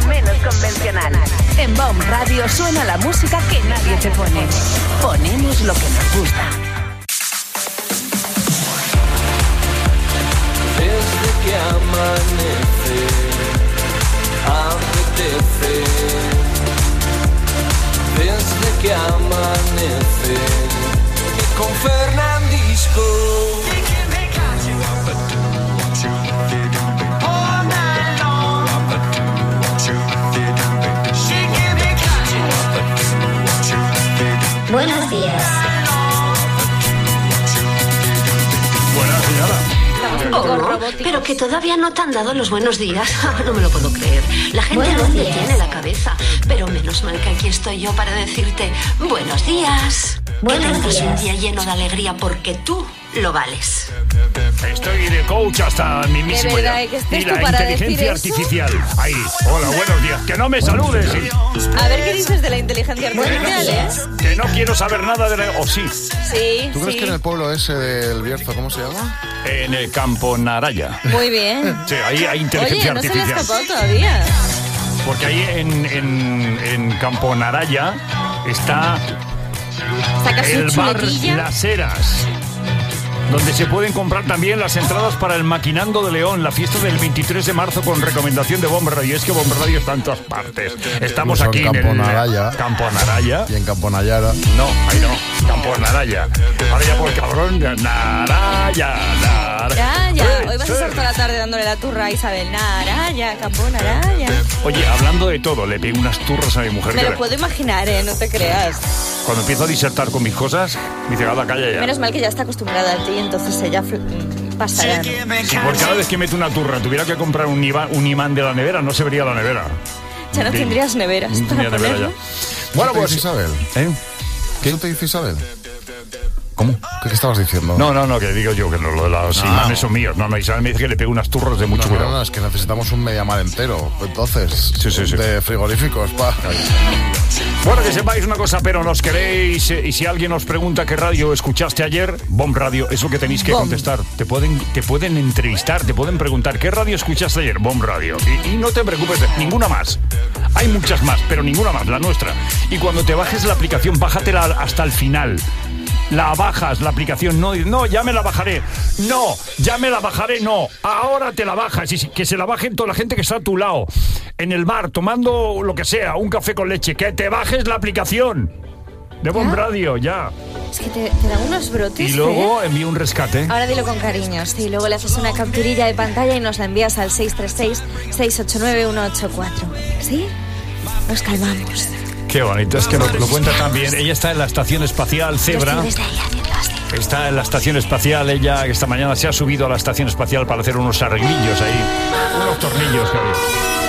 menos convencional. En BOM Radio suena la música que nadie te pone. Ponemos lo que nos gusta. Desde que amanece, apetece. Desde que amanece, y con Fernandisco. Buenos días. Buenas, señora. Un poco robóticos. Pero que todavía no te han dado los buenos días. No me lo puedo creer. La gente no me tiene la cabeza. Pero menos mal que aquí estoy yo para decirte buenos días. Que tengas un día lleno de alegría porque tú lo vales. Estoy de coach hasta el mismísimo verdad, ya. que estés Y tú la para inteligencia decir eso. artificial. Ahí. Hola, buenos días. Que no me saludes. ¿Sí? A ver qué dices de la inteligencia artificial, ¿eh? Que no quiero saber nada de la... ¿O sí? Sí, ¿Tú crees que en el pueblo ese del Bierzo, cómo se llama? En el Campo Naraya. Muy bien. Sí, ahí hay inteligencia Oye, no se le ha artificial. escapado todavía. Porque ahí en Campo Naraya está Saca su el bar chulequilla. Las Heras, donde se pueden comprar también las entradas para el Maquinando de León, la fiesta del 23 de marzo con recomendación de Bomb Radio. Es que Bomb Radio está en todas partes. Estamos Incluso aquí en Campo Naraya. Campo Naraya. Y en Campo Nayara. No, ahí no. Campo Naraya. Ahora ya por el cabrón. Naraya. Ya. Hoy vas a estar toda la tarde dándole la turra a Isabel. Naraya, Campo Naraya. Oye, hablando de todo, le pego unas turras a mi mujer. Me que lo puedo imaginar, no te creas. cuando empiezo a disertar con mis cosas, me dice, Gala, calla ya. Menos mal que ya está acostumbrada a ti, entonces ella pasará. Si por cada vez que meto una turra tuviera que comprar un imán de la nevera, no se vería la nevera. Ya no tendrías neveras No para tendría nevera ponerlo. ya. Bueno, ¿Qué te pues... dice Isabel? ¿Eh? ¿Qué te dice Isabel? ¿Cómo? ¿Qué estabas diciendo? No, que digo yo que no, lo de los imanes son míos. No, Isabel me dice que le pego unas turras de mucho cuidado. No, es que necesitamos un Mediamar entero. Entonces, Sí. de frigoríficos, pa. Bueno, que sepáis una cosa, pero nos queréis, y si alguien os pregunta qué radio escuchaste ayer, Bomb Radio, es lo que tenéis que contestar. Te pueden entrevistar, te pueden preguntar qué radio escuchaste ayer, Bomb Radio. Y no te preocupes, ninguna más. Hay muchas más, pero ninguna más, la nuestra. Y cuando te bajes la aplicación, bájatela hasta el final. La bajas, la aplicación, no, ya me la bajaré. No, ya me la bajaré, no. Ahora te la bajas y que se la bajen toda la gente que está a tu lado. En el bar, tomando lo que sea, un café con leche. Que te bajes la aplicación de Bomb Radio, ya. Es que te dan unos brotes. Y luego envío un rescate. Ahora dilo con cariño, sí. Luego le haces una capturilla de pantalla y nos la envías al 636-689-184. ¿Sí? Nos calmamos. Qué bonito, es que lo cuenta tan bien. Ella está en la Estación Espacial Zebra. Yo estoy desde ahí haciendo así. Está en la Estación Espacial, ella esta mañana se ha subido a la Estación Espacial para hacer unos arreglillos ahí. Unos tornillos que había.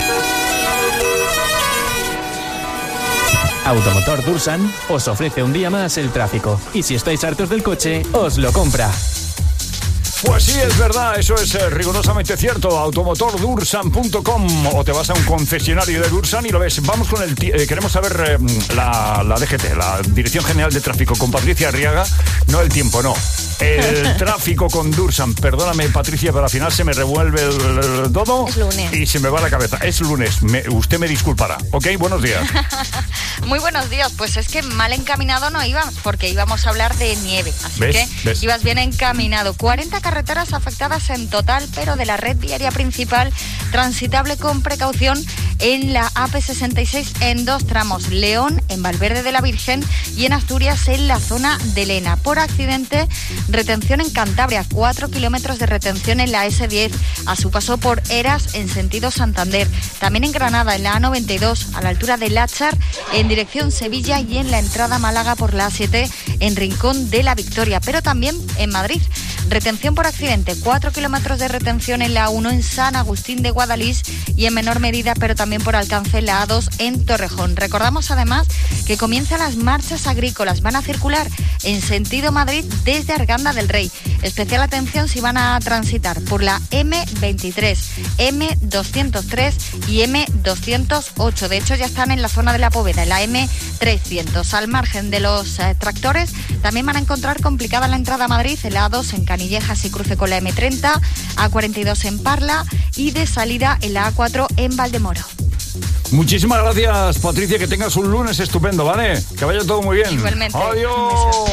Automotor Dursan os ofrece un día más el tráfico. Y si estáis hartos del coche, os lo compra. Pues sí, es verdad, eso es rigurosamente cierto. Automotordursan.com, o te vas a un concesionario de Dursan y lo ves. Vamos con queremos saber la DGT, la Dirección General de Tráfico, con Patricia Arriaga. No el tiempo, no. El tráfico con Dursan. Perdóname, Patricia, pero al final se me revuelve el todo. Es lunes. Y se me va la cabeza. Es lunes. Usted me disculpará. ¿Ok? Buenos días. Muy buenos días. Pues es que mal encaminado no íbamos, porque íbamos a hablar de nieve. Así que ibas bien encaminado. 40 carreteras afectadas en total, pero de la red viaria principal, transitable con precaución en la AP66 en 2 tramos. León, en Valverde de la Virgen, y en Asturias, en la zona de Lena. Por accidente, retención en Cantabria, 4 kilómetros de retención en la S10, a su paso por Eras en sentido Santander. También en Granada, en la A92, a la altura de Láchar, en dirección Sevilla, y en la entrada Málaga por la A7, en Rincón de la Victoria. Pero también en Madrid, retención por accidente, 4 kilómetros de retención en la A1 en San Agustín de Guadalís, y en menor medida, pero también por alcance, en la A2 en Torrejón. Recordamos además que comienzan las marchas agrícolas, van a circular en sentido Madrid desde Arganda del Rey. Especial atención si van a transitar por la M23, M203 y M208. De hecho, ya están en la zona de la Póveda, en la M300. Al margen de los tractores, también van a encontrar complicada la entrada a Madrid, en la A2 en Canillejas y cruce con la M30, A42 en Parla, y de salida en la A4 en Valdemoro. Muchísimas gracias, Patricia, que tengas un lunes estupendo, ¿vale? Que vaya todo muy bien. Igualmente. Adiós.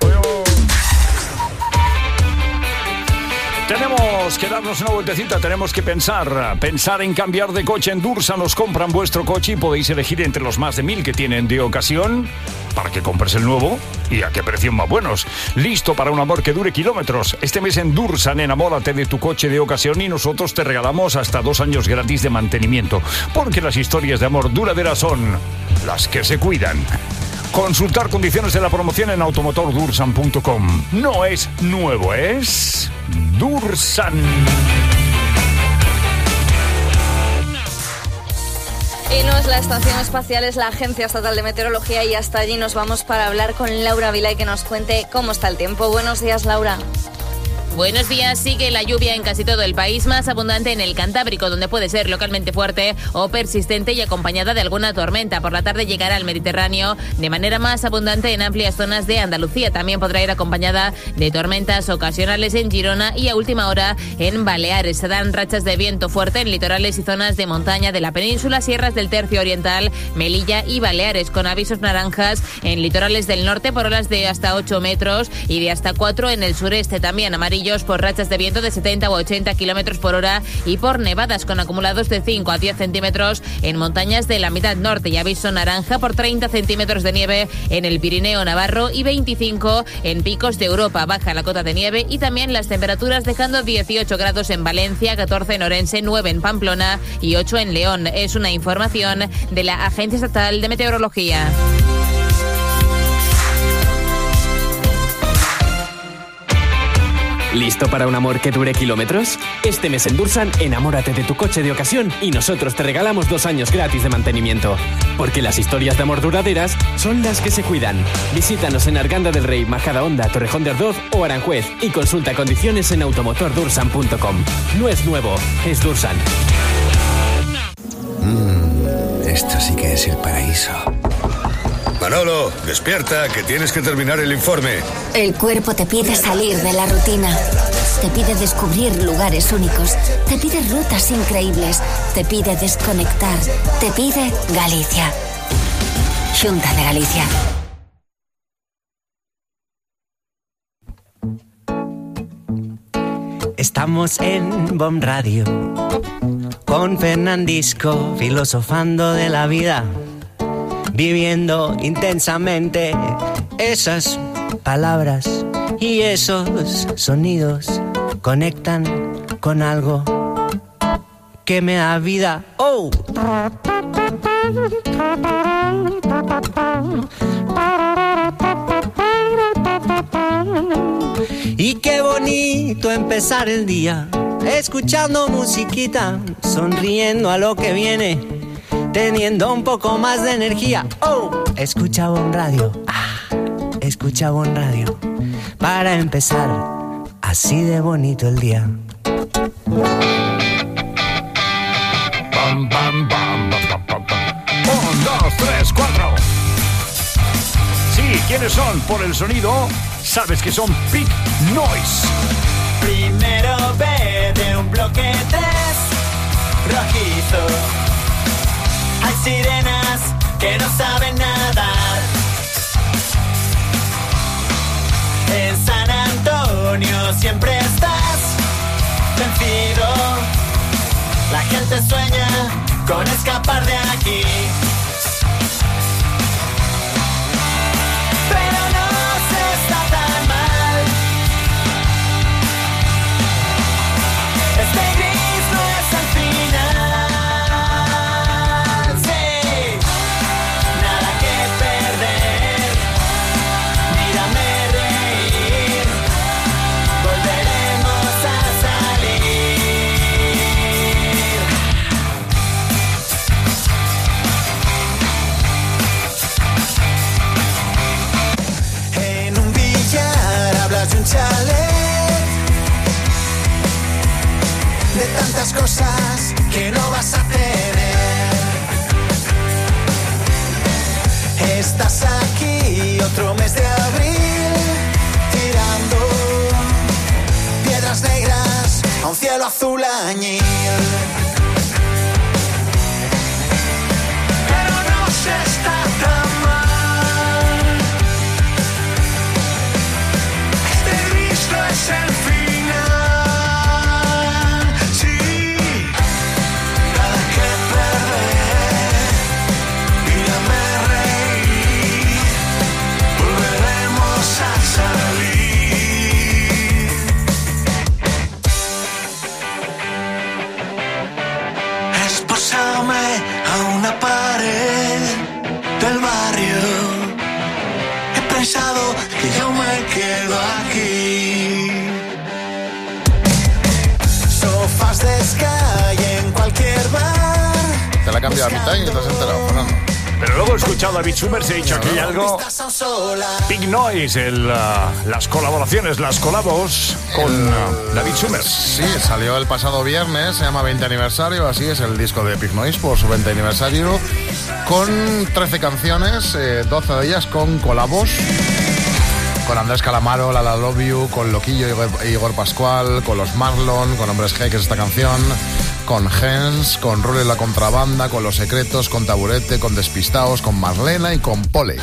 Tenemos que darnos una vueltecita, tenemos que pensar en cambiar de coche. En Dursan os compran vuestro coche y podéis elegir entre los más de 1000 que tienen de ocasión para que compres el nuevo y a qué precios más buenos. Listo para un amor que dure kilómetros. Este mes en Dursan enamórate de tu coche de ocasión y nosotros te regalamos hasta 2 años gratis de mantenimiento, porque las historias de amor duraderas son las que se cuidan. Consultar condiciones de la promoción en automotordursan.com. No es nuevo, es Dursan. Y no es la estación espacial, es la Agencia Estatal de Meteorología, y hasta allí nos vamos para hablar con Laura Vila y que nos cuente cómo está el tiempo. Buenos días, Laura. Buenos días. Sigue la lluvia en casi todo el país, más abundante en el Cantábrico, donde puede ser localmente fuerte o persistente y acompañada de alguna tormenta. Por la tarde llegará al Mediterráneo de manera más abundante en amplias zonas de Andalucía. También podrá ir acompañada de tormentas ocasionales en Girona y a última hora en Baleares. Se dan rachas de viento fuerte en litorales y zonas de montaña de la península, sierras del Tercio Oriental, Melilla y Baleares, con avisos naranjas en litorales del norte por olas de hasta 8 metros y de hasta 4 en el sureste. También amarillo por rachas de viento de 70 u 80 kilómetros por hora y por nevadas con acumulados de 5 a 10 centímetros en montañas de la mitad norte, y aviso naranja por 30 centímetros de nieve en el Pirineo Navarro y 25 en picos de Europa. Baja la cota de nieve y también las temperaturas, dejando 18 grados en Valencia, 14 en Orense, 9 en Pamplona y 8 en León. Es una información de la Agencia Estatal de Meteorología. ¿Listo para un amor que dure kilómetros? Este mes en Dursan, enamórate de tu coche de ocasión y nosotros te regalamos 2 años gratis de mantenimiento. Porque las historias de amor duraderas son las que se cuidan. Visítanos en Arganda del Rey, Majadahonda, Torrejón de Ardoz o Aranjuez y consulta condiciones en automotordursan.com. No es nuevo, es Dursan. Esto sí que es el paraíso. Manolo, despierta, que tienes que terminar el informe. El cuerpo te pide salir de la rutina. Te pide descubrir lugares únicos. Te pide rutas increíbles. Te pide desconectar. Te pide Galicia. Xunta de Galicia. Estamos en BOM Radio con Fernandisco, filosofando de la vida, viviendo intensamente esas palabras y esos sonidos conectan con algo que me da vida. ¡Oh! Y qué bonito empezar el día escuchando musiquita, sonriendo a lo que viene, teniendo un poco más de energía. ¡Oh! Escucha BOM Radio. Escucha BOM Radio. Para empezar así de bonito el día. Bam, bam, bam, bam, bam, bam. 1, 2, 3, 4. Sí, ¿quiénes son? Por el sonido, sabes que son Pink Noise. Primero verde, un bloque 3, rojizo. Hay sirenas que no saben nadar. En San Antonio siempre estás vencido. La gente sueña con escapar de aquí. Pero no se está tan mal. Este gris no es el final. Sí, nada que perder. Mírame reír. Volveremos a salir. En un billar hablas de un chalet, de tantas cosas que no vas a tener. Estás aquí otro mes de abril, tirando piedras negras a un cielo azul añil. Te la he cambiado a mitad y te has enterado, Fernando. Pero luego he escuchado a David Summers y he dicho aquí hay algo. Big Noise, las colaboraciones, las colabos con David Summers. Sí, salió el pasado viernes, se llama 20 aniversario, así es el disco de Big Noise por su 20 aniversario, con 13 canciones, 12 de ellas con colabos. Con Andrés Calamaro, La Love You, con Loquillo y Igor Pascual, con los Marlon, con Hombres G, que es esta canción, con Gens, con Rule La Contrabanda, con Los Secretos, con Taburete, con Despistaos, con Marlena y con Pole.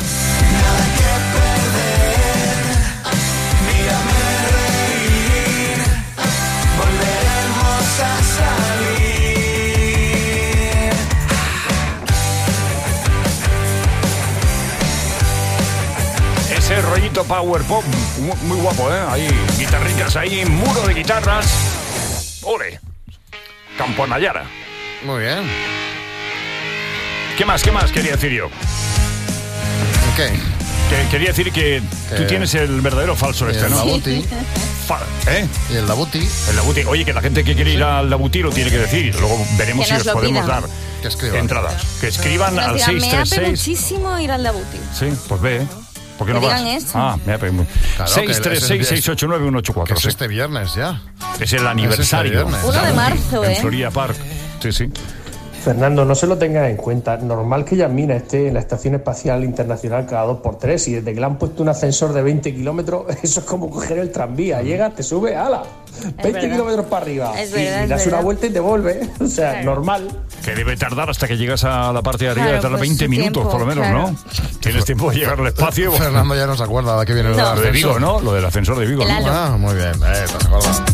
Ese rollito power pop, muy guapo, ¿eh? Ahí, guitarricas, ahí, muro de guitarras. ¡Ole! Campo Nayara. Muy bien. ¿Qué más quería decir yo? ¿Qué? Que quería decir que tú tienes el verdadero o falso este, ¿no? Dabuti. ¿Eh? Y el Dabuti. El Dabuti. Oye, que la gente que quiere ir al Dabuti lo tiene que decir. Luego veremos si os podemos dar entradas. Que escriban al 636. Me hace muchísimo ir al Dabuti. Sí, pues ve, ¿eh? ¿Por qué no vas? Eso. Me ha pedido. 636-689-184. Que es este viernes ya. Es el aniversario. 1 de marzo, en Florida Park. Sí. Fernando, no se lo tengas en cuenta. Normal que Yasmina esté en la Estación Espacial Internacional cada 2x3 y desde que le han puesto un ascensor de 20 kilómetros, eso es como coger el tranvía. Llegas, te sube, ¡hala! 20 kilómetros para arriba. Es verdad, y das una vuelta y te vuelve. O sea, claro. Normal. Que debe tardar hasta que llegas a la parte de arriba, debe tardar 20 minutos por lo menos, claro. ¿no? Tienes tiempo de llegar al espacio. Fernando ya no se acuerda de qué viene lo de Vigo, ¿no? Lo del ascensor de Vigo, ¿no? Ah, muy bien. ¿Te has acordado?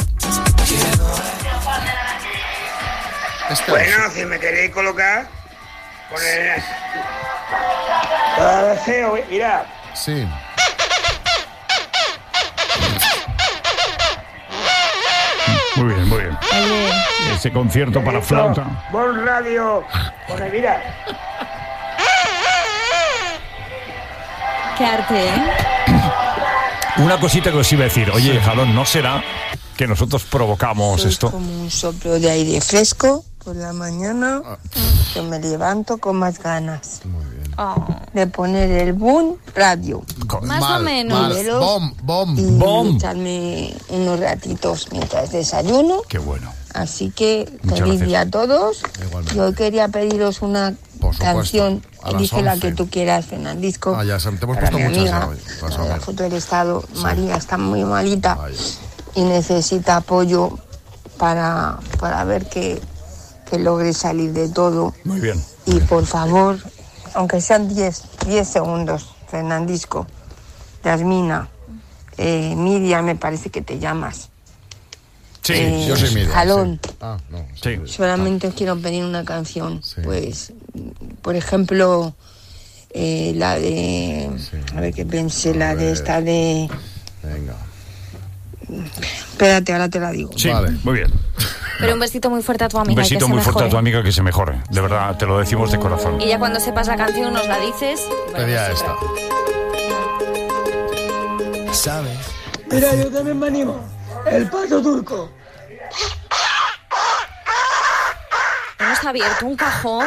Bueno, si me queréis colocar, poner cada deseo, mira. Sí. Muy bien. Ese concierto para flauta. Bon Radio, poner, mira. Qué arte, ¿eh? Una cosita que os iba a decir. Oye, Jalón, ¿no será que nosotros provocamos esto? Como un soplo de aire fresco por la mañana, que me levanto con más ganas de poner el Bon Radio. Más o menos. Y echarme unos ratitos mientras desayuno. Qué bueno. Así que Muchas feliz gracias. día a todos. Igualmente. Yo quería pediros una canción. a las Elige la 11. que tú quieras, Fernandisco. Ah, ya te hemos para puesto mi muchas amiga, ya hoy. la foto del estado. María está muy malita y necesita apoyo para ver que logre salir de todo. Muy bien. Y por favor, aunque sean 10 segundos, Fernandisco, Yasmina, Miriam, me parece que te llamas. Sí, yo soy Miriam. Jalón. Sí. Ah, no. Sí. Solamente os quiero pedir una canción. Pues, por ejemplo, la de... A ver qué pensé, la de esta de... Venga. Espérate, ahora te la digo. Sí, vale. Muy bien. Pero un besito muy fuerte a tu Un amiga. besito que se muy fuerte a mejore. tu amiga, que se mejore. De verdad, te lo decimos de corazón. Y ya cuando sepas la canción nos la dices. Pedía esta. ¿Sabes? Mira, yo también me animo. El pato turco. Hemos abierto un cajón.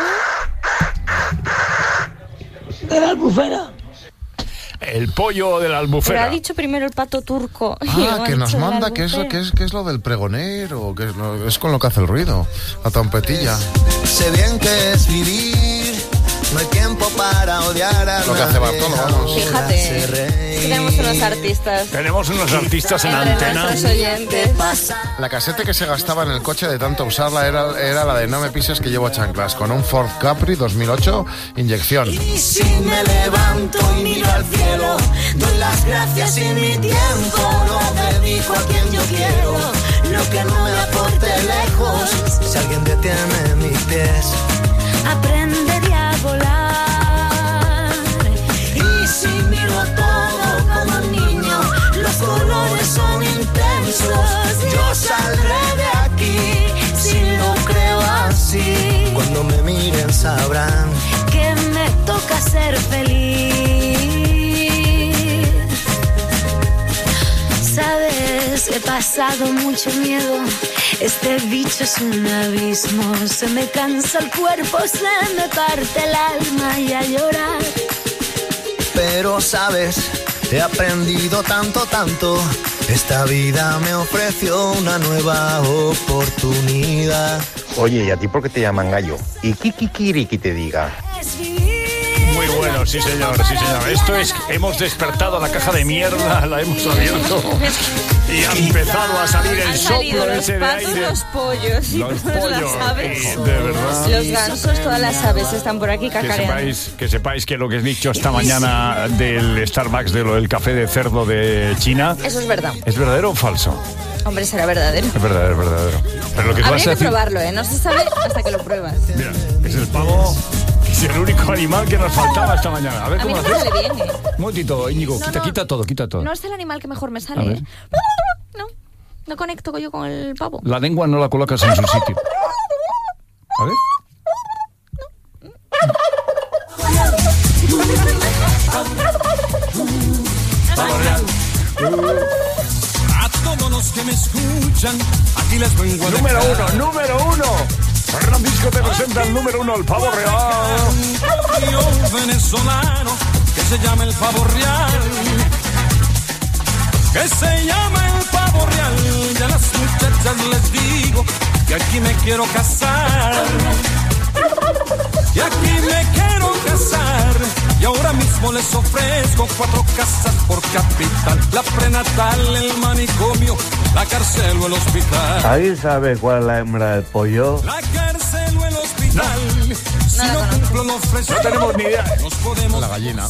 De la Albufera. El pollo de la Pero Albufera. ha dicho primero el pato turco. Y Ah, luego que ha nos dicho de la manda, que Albufera. es lo del pregonero, que es con lo que hace el ruido, la trompetilla. Sé bien que es vivir, no hay tiempo para odiar a Lo que hace Bartolo, vamos. Fíjate, es que tenemos unos artistas. Tenemos unos artistas en Entre antena. nuestros oyentes. La casete que se gastaba en el coche de tanto usarla era la de No me pises que llevo chanclas, con un Ford Capri 2008, inyección. Y si me levanto y miro al cielo, doy las gracias y mi tiempo lo dedico a quien yo quiero. Lo que no me aporte lejos, si alguien detiene mis pies, aprenderé a volar. y si miro todo como un niño, los colores son intensos. Yo saldré de aquí si lo creo así. Cuando me miren sabrán Que me toca ser feliz. Sabes que pasado mucho miedo. Este bicho es un abismo. Se me cansa el cuerpo, se me parte el alma y a llorar. Pero sabes, he aprendido tanto. Esta vida me ofreció una nueva oportunidad. Oye, ¿y a ti por qué te llaman gallo? ¿Y kikikiriki te diga? Muy bueno, sí señor. Esto es, hemos despertado la caja de mierda, la hemos abierto y ha empezado a salir el soplo ese de aire. Los pollos, las aves, de verdad. los gansos, todas las aves están por aquí cacareando. Que sepáis que lo que he dicho esta mañana del Starbucks, de lo del café de cerdo de China. Eso es verdad. ¿Es verdadero o falso? Hombre, será verdadero. Es verdadero. Pero lo que tú vas a habría que decir... probarlo, no se sabe hasta que lo pruebas. Mira, es el pavo. Es el único animal que nos faltaba esta mañana. A ver cómo a mí no me sale bien. Un momentito, Íñigo, quita todo. No es el animal que mejor me sale. No conecto yo con el pavo. La lengua no la colocas en su sitio. A ver. A todos los que me escuchan, aquí les vengo a Número uno. Francisco te presenta el número 1, el pavo real. un venezolano que se llama el pavo real. Que se llama el pavo real. Y a las muchachas les digo que aquí me quiero casar. Y aquí me quiero casar. Y ahora mismo les ofrezco 4 casas por capital. La prenatal, el manicomio, la cárcel o el hospital. ¿Alguien sabe cuál es la hembra del pollo? La cárcel o el hospital. Si no cumplo lo ofrezco. No tenemos ni idea. Nos podemos La gallina.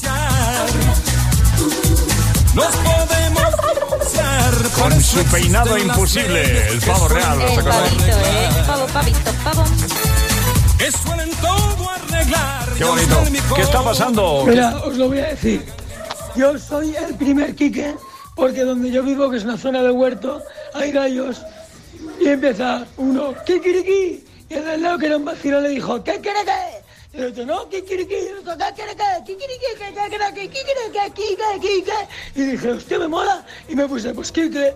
Nos podemos divorciar. Con su peinado imposible, el pavo real. El pavito, pavo. Que suelen todo arreglar. Qué bonito. ¿Qué está pasando? Mira, os lo voy a decir. Yo soy el primer Quique, porque donde yo vivo, que es una zona de huerto, hay gallos. Y empieza uno, kikiriki. Y el de al lado, que era un vacilo, le dijo, ¿qué quiere que? Y el otro, no, kikiriki. Y el otro, ¿qué quiere que? Kikiriki, kikiriki. Y dije, hostia, me mola. Y me puse, pues Quique.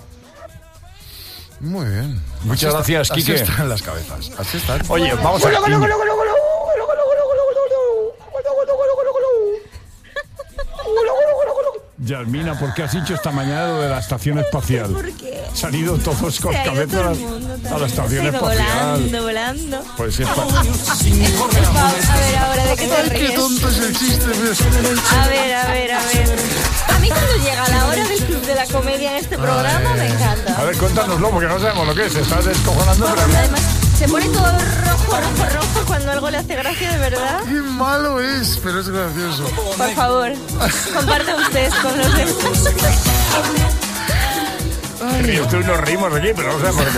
Muy bien. Muchas gracias, Quique. Así están las cabezas. Así están. Oye, vamos a ver. Yasmina, ¿por qué has dicho esta mañana lo de la estación espacial? ¿Por qué? Se han ido todos con cabezas a la estación espacial. Volando. Pues es A ver, ahora, ¿de qué te ríes? Qué tonto es el chiste. A ver. A mí cuando llega la hora del Club de la Comedia en este programa, me encanta. A ver, cuéntanoslo, porque no sabemos lo que es. Estás descojonando, pero... Además, se pone todo rojo cuando algo le hace gracia, de verdad. Qué malo es, pero es gracioso. Por favor, compartan ustedes con los demás. Ríos tú y nos reímos aquí, pero no sé por qué.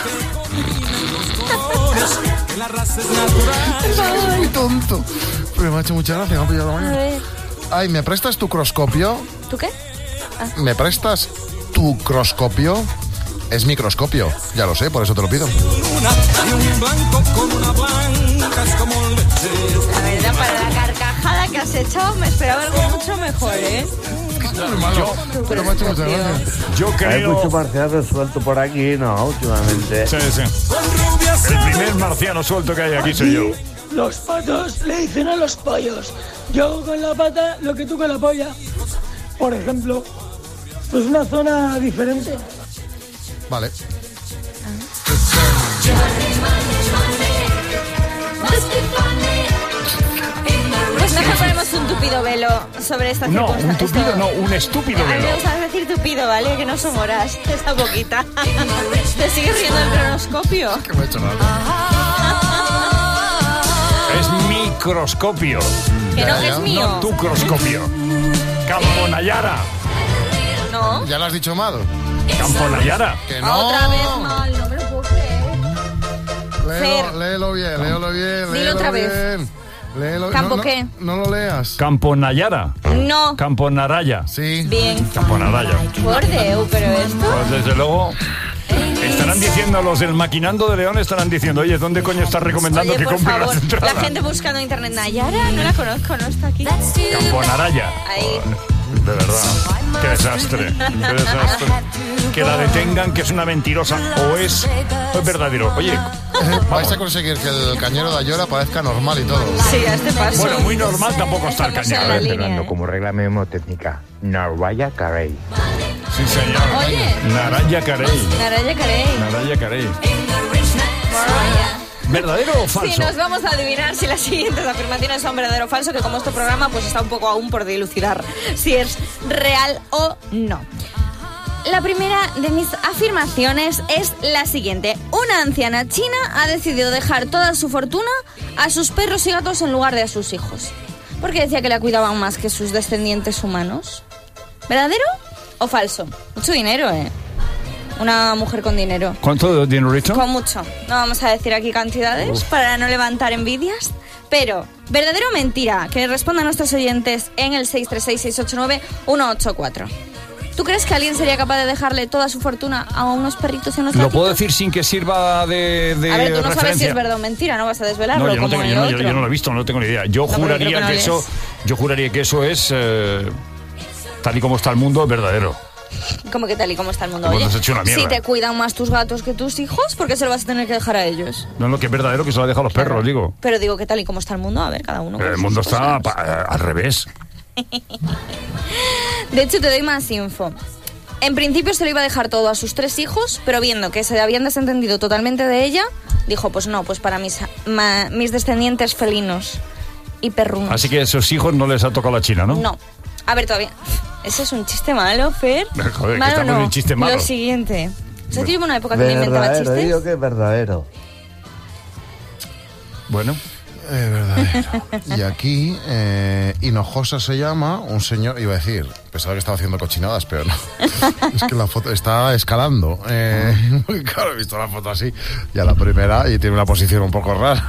Es muy tonto. Pero me ha hecho mucha gracia, me ha pillado la A mañana. ver, Ay, ¿me prestas tu croscopio? ¿tú qué? ¿Me prestas tu croscopio? Es microscopio, ya lo sé, por eso te lo pido. La verdad, para la carcajada que has echado, me esperaba algo mucho mejor, ¿eh? Pero me ha hecho mucha gracia. Yo Hay creo... mucho marciano suelto por aquí, ¿no? Últimamente. Sí. El primer marciano suelto que hay aquí soy yo. Los patos le dicen a los pollos, yo hago con la pata lo que tú con la polla. Por ejemplo, pues una zona diferente. Vale. Pues mejor ponemos un tupido velo sobre esta No, circunstancia. un tupido no, un estúpido A mí me velo. gusta decir tupido, ¿vale? Que no son horas, esa boquita. ¿Te sigues riendo del cronoscopio? Que me ha hecho gracia. Es microscopio. Que no, que es mío. No tu croscopio. Campo Nayara. No. ¿Ya lo has dicho mal? Campo Nayara. Que no. Otra vez mal, no me lo puedo creer. Léelo bien. Dilo otra vez. Léelo. ¿Campo qué? No lo leas. Campo Nayara. No. Campo Naraya. Sí. Bien. Campo Naraya. Por Deu, pero esto... Pues desde luego... Estarán diciendo, los del Maquinando de León estarán diciendo, oye, ¿dónde coño estás recomendando Oye, que por compre favor, las entradas? la gente buscando en internet Nayara, no la conozco, no está aquí. Campo Naraya. Ahí. De verdad. Qué desastre. Qué desastre. Que la detengan, que es una mentirosa. O es verdadero. Oye, vais a conseguir que el cañero de Ayora parezca normal y todo. Sí, a este paso. Bueno, muy normal tampoco está el cañero. Fernando, como regla mnemotécnica, Mariah Carey. Sí, señor. Oye. Naraya Carey. Naraya Carey. Naraya Carey. ¿Verdadero o falso? Sí, nos vamos a adivinar si las siguientes afirmaciones son verdadero o falso, que como este programa pues está un poco aún por dilucidar si es real o no. La primera de mis afirmaciones es la siguiente. Una anciana china ha decidido dejar toda su fortuna a sus perros y gatos en lugar de a sus hijos, porque decía que la cuidaban más que sus descendientes humanos. ¿Verdadero o falso? Mucho dinero, Una mujer con dinero. ¿Cuánto dinerito? Con mucho. No vamos a decir aquí cantidades para no levantar envidias. Pero, ¿verdadero o mentira? Que respondan nuestros oyentes en el 636-689-184. ¿Tú crees que alguien sería capaz de dejarle toda su fortuna a unos perritos y unos gatitos? ¿Lo puedo decir sin que sirva de A ver, tú no referencia? sabes si es verdad o mentira, no vas a desvelarlo. No, yo no, como tengo, el yo no lo he visto, no tengo ni idea. Yo juraría que eso es, tal y como está el mundo, es verdadero. Como que tal y como está el mundo. Oye, si te cuidan más tus gatos que tus hijos, ¿por qué se lo vas a tener que dejar a ellos? No, que es verdadero que se lo ha dejado a los perros, digo. Pero digo que tal y como está el mundo, a ver, cada uno. El mundo está al revés. De hecho, te doy más info. En principio se lo iba a dejar todo a sus 3 hijos, pero viendo que se habían desentendido totalmente de ella, dijo, pues no, pues para mis descendientes felinos y perrunos. Así que a esos hijos no les ha tocado la China, ¿no? No. A ver, todavía... ¿Eso es un chiste malo, Fer? Joder, que estamos en un chiste malo. Lo siguiente. ¿Sabes que yo hubo una época que me inventaba chistes? Digo que es verdadero. Bueno. Verdadero. Y aquí, Hinojosa se llama, un señor, iba a decir, pensaba que estaba haciendo cochinadas, pero no. Es que la foto está escalando. Claro, he visto la foto así, ya la primera, y tiene una posición un poco rara.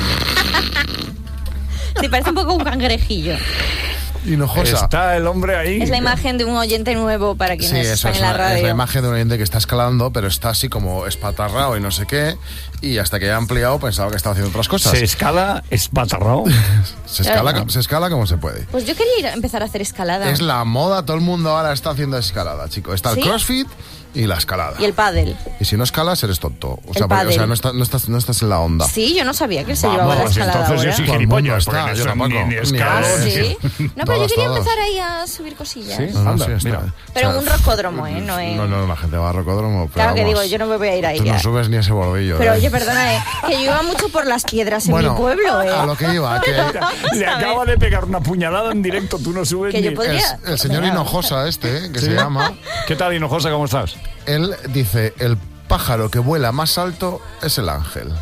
Sí, parece un poco un cangrejillo. Hinojosa. Está el hombre ahí. Es la imagen de un oyente nuevo para quienes están en la radio. Es la imagen de un oyente que está escalando, pero está así como espatarrado y no sé qué. Y hasta que ya ha ampliado pensaba que estaba haciendo otras cosas. ¿Se escala espatarrado? se escala como se puede. Pues yo quería empezar a hacer escalada. Es la moda, todo el mundo ahora está haciendo escalada, chico. Está el CrossFit y la escalada. Y el pádel. Y si no escalas, eres tonto. O sea, no estás en la onda. Sí, yo no sabía que se llevaba la escalada. Entonces yo soy gilipollas, porque yo tampoco. Ni escalo. ¿Sí? No, pero yo quería empezar ahí a subir cosillas. Sí, mira. Pero en un rocódromo, ¿no? No, la gente va a rocódromo. Pero claro que digo, yo no me voy a ir ahí. Tú no subes ni ese bordillo. Pero oye, perdona, que yo iba mucho por las piedras en mi pueblo, a lo que iba, que... Le acaba de pegar una puñalada en directo, tú no subes que ni... Yo podría... El señor Hinojosa que se llama... ¿Qué tal, Hinojosa, cómo estás? Él dice, el pájaro que vuela más alto es el ángel.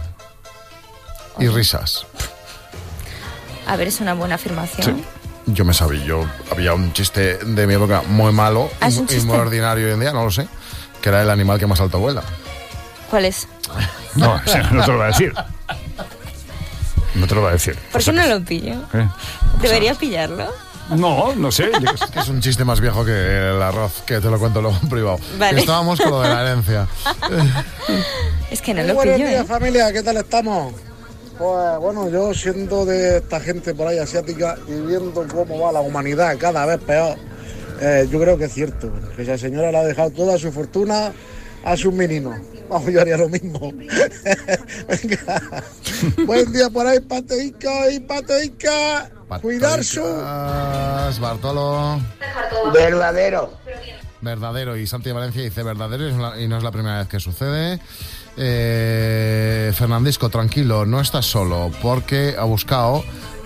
Y risas. A ver, es una buena afirmación. Sí. Yo me sabía, había un chiste de mi época muy malo y muy ordinario hoy en día, no lo sé, que era el animal que más alto vuela. ¿Cuál es? No te lo voy a decir. No te lo voy a decir. ¿Por qué no lo pillo? ¿Debería pillarlo? No sé. Que es un chiste más viejo que el arroz, que te lo cuento luego en privado. Vale. Estábamos con lo de la herencia. Es que no lo pillo. Buenos días, familia, ¿qué tal estamos? Pues bueno, yo siendo de esta gente por ahí asiática y viendo cómo va la humanidad cada vez peor, yo creo que es cierto, que esa señora le ha dejado toda su fortuna a sus meninos. Vamos, yo haría lo mismo. Venga. Buen día por ahí, Pateica y Pateica. Cuidarse. Bartolo. Verdadero. Verdadero. Y Santi Valencia dice verdadero y no es la primera vez que sucede. Fernandisco, tranquilo, no estás solo, porque ha buscado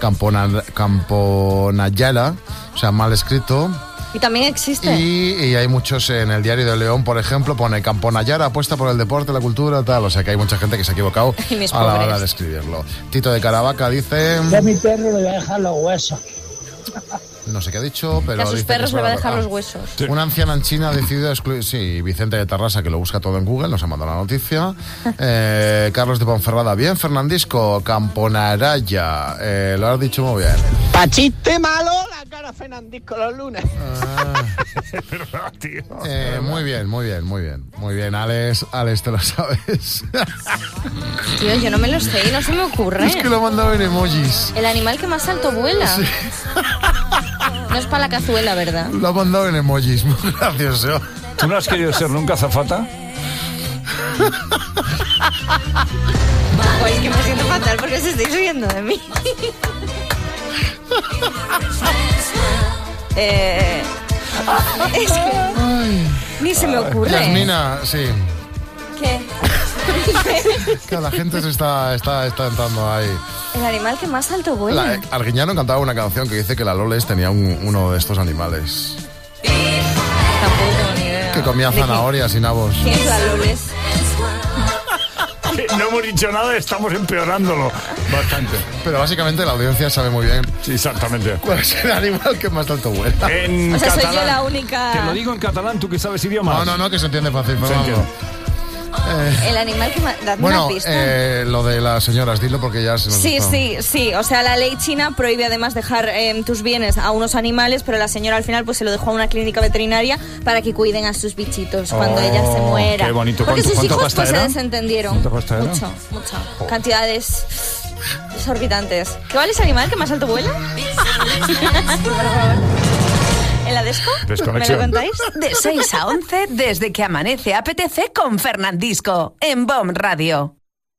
Camponayala, o sea, mal escrito. Y también existe. Y hay muchos en el Diario de León, por ejemplo, pone Camponayala, apuesta por el deporte, la cultura, tal. O sea que hay mucha gente que se ha equivocado a la hora de escribirlo. Tito de Caravaca dice... Yo a mi perro le voy a dejar los huesos. No sé qué ha dicho, pero... Que a sus perros le va a dejar los huesos. Sí. Una anciana en China ha decidido excluir... Sí, Vicente de Tarrasa, que lo busca todo en Google, nos ha mandado la noticia. Carlos de Ponferrada, bien. Fernandisco, Camponaraya, lo has dicho muy bien. Pa' chiste malo, la cara Fernandisco los lunes. Muy bien. Muy bien, Alex, te lo sabes. Tío, yo no me lo sé y no se me ocurre. Es que lo he mandado en emojis. El animal que más alto vuela. Sí. No es para la cazuela, ¿verdad? Lo ha mandado en emojis, muy gracioso. ¿Tú no has querido ser nunca azafata? Pues que me siento fatal porque os estáis riendo de mí. Es que ni se me ocurre. Yasmina, sí. ¿Qué? Que la gente se está entrando ahí. El animal que más alto vuela. Arguiñano cantaba una canción que dice que la Loles tenía uno de estos animales. Tampoco tengo ni idea. Que comía zanahorias y nabos. ¿Quién es la Loles? No hemos dicho nada, estamos empeorándolo bastante. Pero básicamente la audiencia sabe muy bien. Sí, exactamente. ¿Cuál es el animal que más alto vuela? En o sea, catalán. soy yo la única. Te lo digo en catalán, tú que sabes idiomas. No, que se entiende fácil. Se entiende. El animal que más... Dadme Bueno, una pista. Lo de las señoras, dilo porque ya se nos está. Sí. O sea, la ley china prohíbe además dejar tus bienes a unos animales, pero la señora al final pues se lo dejó a una clínica veterinaria para que cuiden a sus bichitos cuando ella se muera. Qué bonito. Porque sus hijos pues se era? desentendieron. ¿Cuánto pasta era? Mucho. Cantidades exorbitantes. ¿Cuál es el animal que más alto vuela? Por favor. ¿En la Desco? ¿Me lo contáis? De 6 a 11, desde que amanece apetece con Fernandisco, en BOM Radio.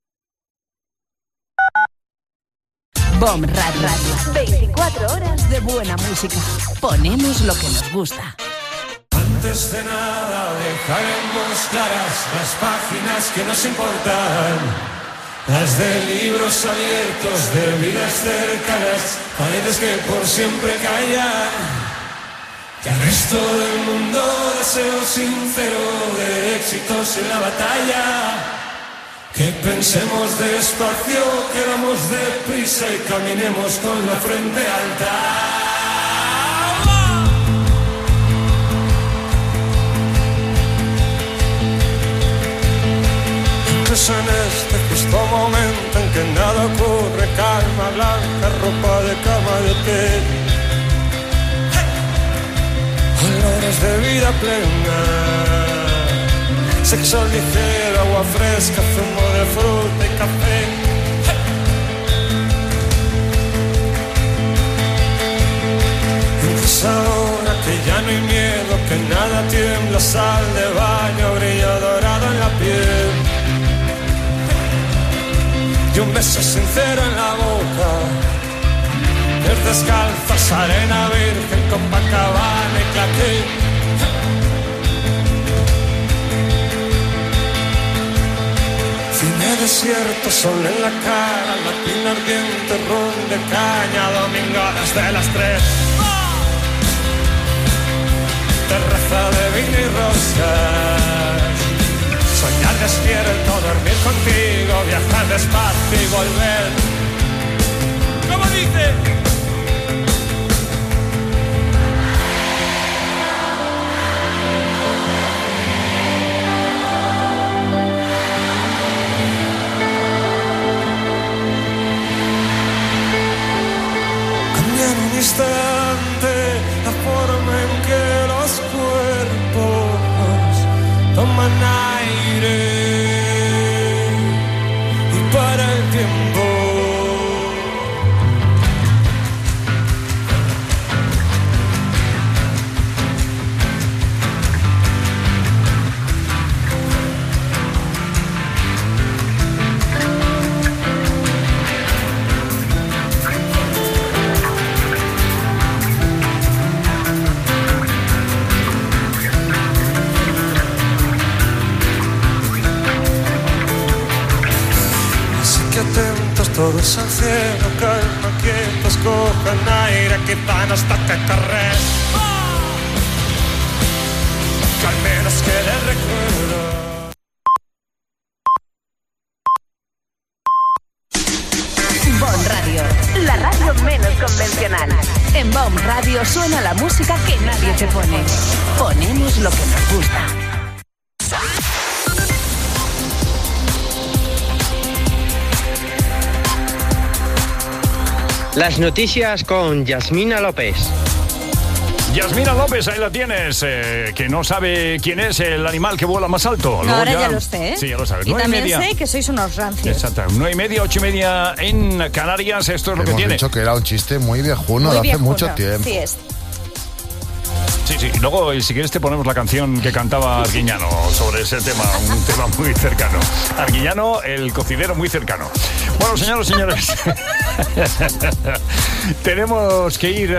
BOM Radio. 24 horas de buena música. Ponemos lo que nos gusta. Antes de nada dejaremos claras las páginas que nos importan, las de libros abiertos, de vidas cercanas, paredes que por siempre callan. Y al resto del mundo deseo sincero de éxitos en la batalla. Que pensemos despacio, que vamos deprisa y caminemos con la frente alta. Incluso en este justo momento en que nada ocurre, calma blanca, ropa de cama de hotel. Olores de vida plena, sexo ligero, agua fresca, zumo de fruta y café. Incluso ahora que ya no hay miedo, que nada tiembla, sal de baño, brillo dorado en la piel. Y un beso sincero en la boca. Pies descalzas, arena virgen, Copacabana y claqué. Cine desierto, sol en la cara, latina ardiente, ron de caña, domingo desde las 3. Terraza de vino y rosas, soñar despierto, dormir contigo, viajar despacio y volver. ¿Cómo dice? En un instante la forma en que los cuerpos toman aire y para el tiempo. Atentos todos al cielo, calma, quietos, cojan aire, quizá nos toque correr. Que al menos quede recuerdo. BOM Radio, la radio menos convencional. En BOM Radio suena la música que nadie te pone. Ponemos lo que nos gusta. Las noticias con Yasmina López. Yasmina López, ahí la tienes, que no sabe quién es el animal que vuela más alto. No, ahora ya lo sé, ¿eh? Sí, ya lo sabes. Y también sé que sois unos rancios. Exacto, 9:30, 8:30 en Canarias, esto es lo que tiene. Hemos dicho que era un chiste muy viejuno, de hace mucho tiempo. Sí es. Sí. Luego, si quieres, te ponemos la canción que cantaba Arguiñano sobre ese tema, un tema muy cercano. Arguiñano, el cocinero muy cercano. Bueno, señoras y señores, tenemos que ir...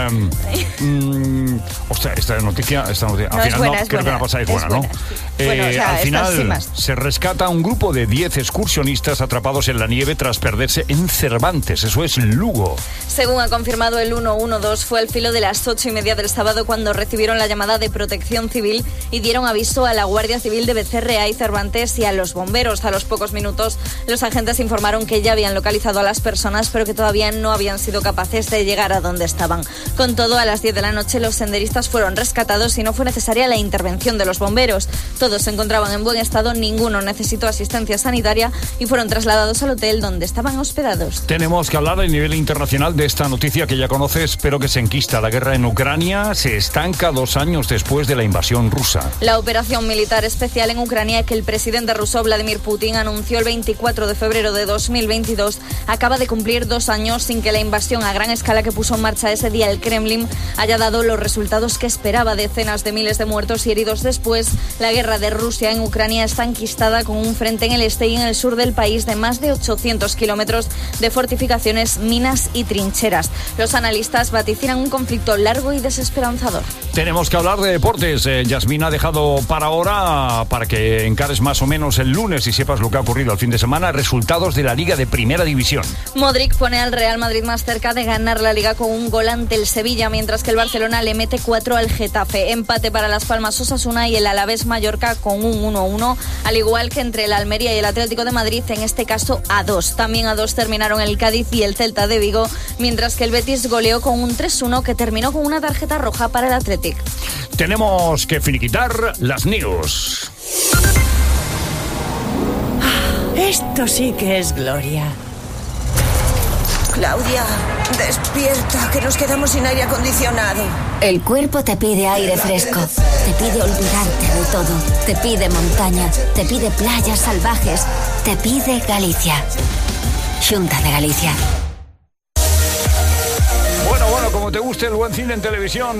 Ostras, esta noticia al final creo que la pasáis buena, ¿no? Al final se rescata un grupo de 10 excursionistas atrapados en la nieve tras perderse en Cervantes, eso es Lugo. Según ha confirmado el 112, fue al filo de las 8:30 del sábado cuando recibieron la llamada de Protección Civil y dieron aviso a la Guardia Civil de Becerrea y Cervantes y a los bomberos. A los pocos minutos, los agentes informaron que ya habían localizado a las personas, pero que todavía no habían sido capaces de llegar a donde estaban. Con todo, a las 10 de la noche los senderistas fueron rescatados y no fue necesaria la intervención de los bomberos. Todos se encontraban en buen estado, ninguno necesitó asistencia sanitaria y fueron trasladados al hotel donde estaban hospedados. Tenemos que hablar a nivel internacional de esta noticia que ya conoces, pero que se enquista. La guerra en Ucrania se estanca 2 años después de la invasión rusa. La operación militar especial en Ucrania que el presidente ruso Vladimir Putin anunció el 24 de febrero de 2022 acaba de cumplir 2 años sin que la invasión a gran escala que puso en marcha ese día el Kremlin haya dado los resultados que esperaba. Decenas de miles de muertos y heridos después, la guerra de Rusia en Ucrania está enquistada con un frente en el este y en el sur del país de más de 800 kilómetros de fortificaciones, minas y trincheras. Los analistas vaticinan un conflicto largo y desesperanzador. Tenemos que hablar de deportes. Yasmín ha dejado para ahora, para que encares más o menos el lunes y sepas lo que ha ocurrido el fin de semana, resultados de la Liga de Primera División. Modric pone al Real Madrid más cerca de ganar la Liga con un gol ante el Sevilla, mientras que el Barcelona le mete 4 al Getafe. Empate para Las Palmas Osasuna y el Alavés Mallorca con un 1-1, al igual que entre el Almería y el Atlético de Madrid, en este caso a 2. También a 2 terminaron el Cádiz y el Celta de Vigo, mientras que el Betis goleó con un 3-1 que terminó con una tarjeta roja para el Athletic. Tenemos que finiquitar las news. Esto sí que es gloria. Claudia, despierta, que nos quedamos sin aire acondicionado. El cuerpo te pide aire fresco, te pide olvidarte de todo, te pide montaña, te pide playas salvajes, te pide Galicia. Xunta de Galicia. Bueno, como te guste el buen cine en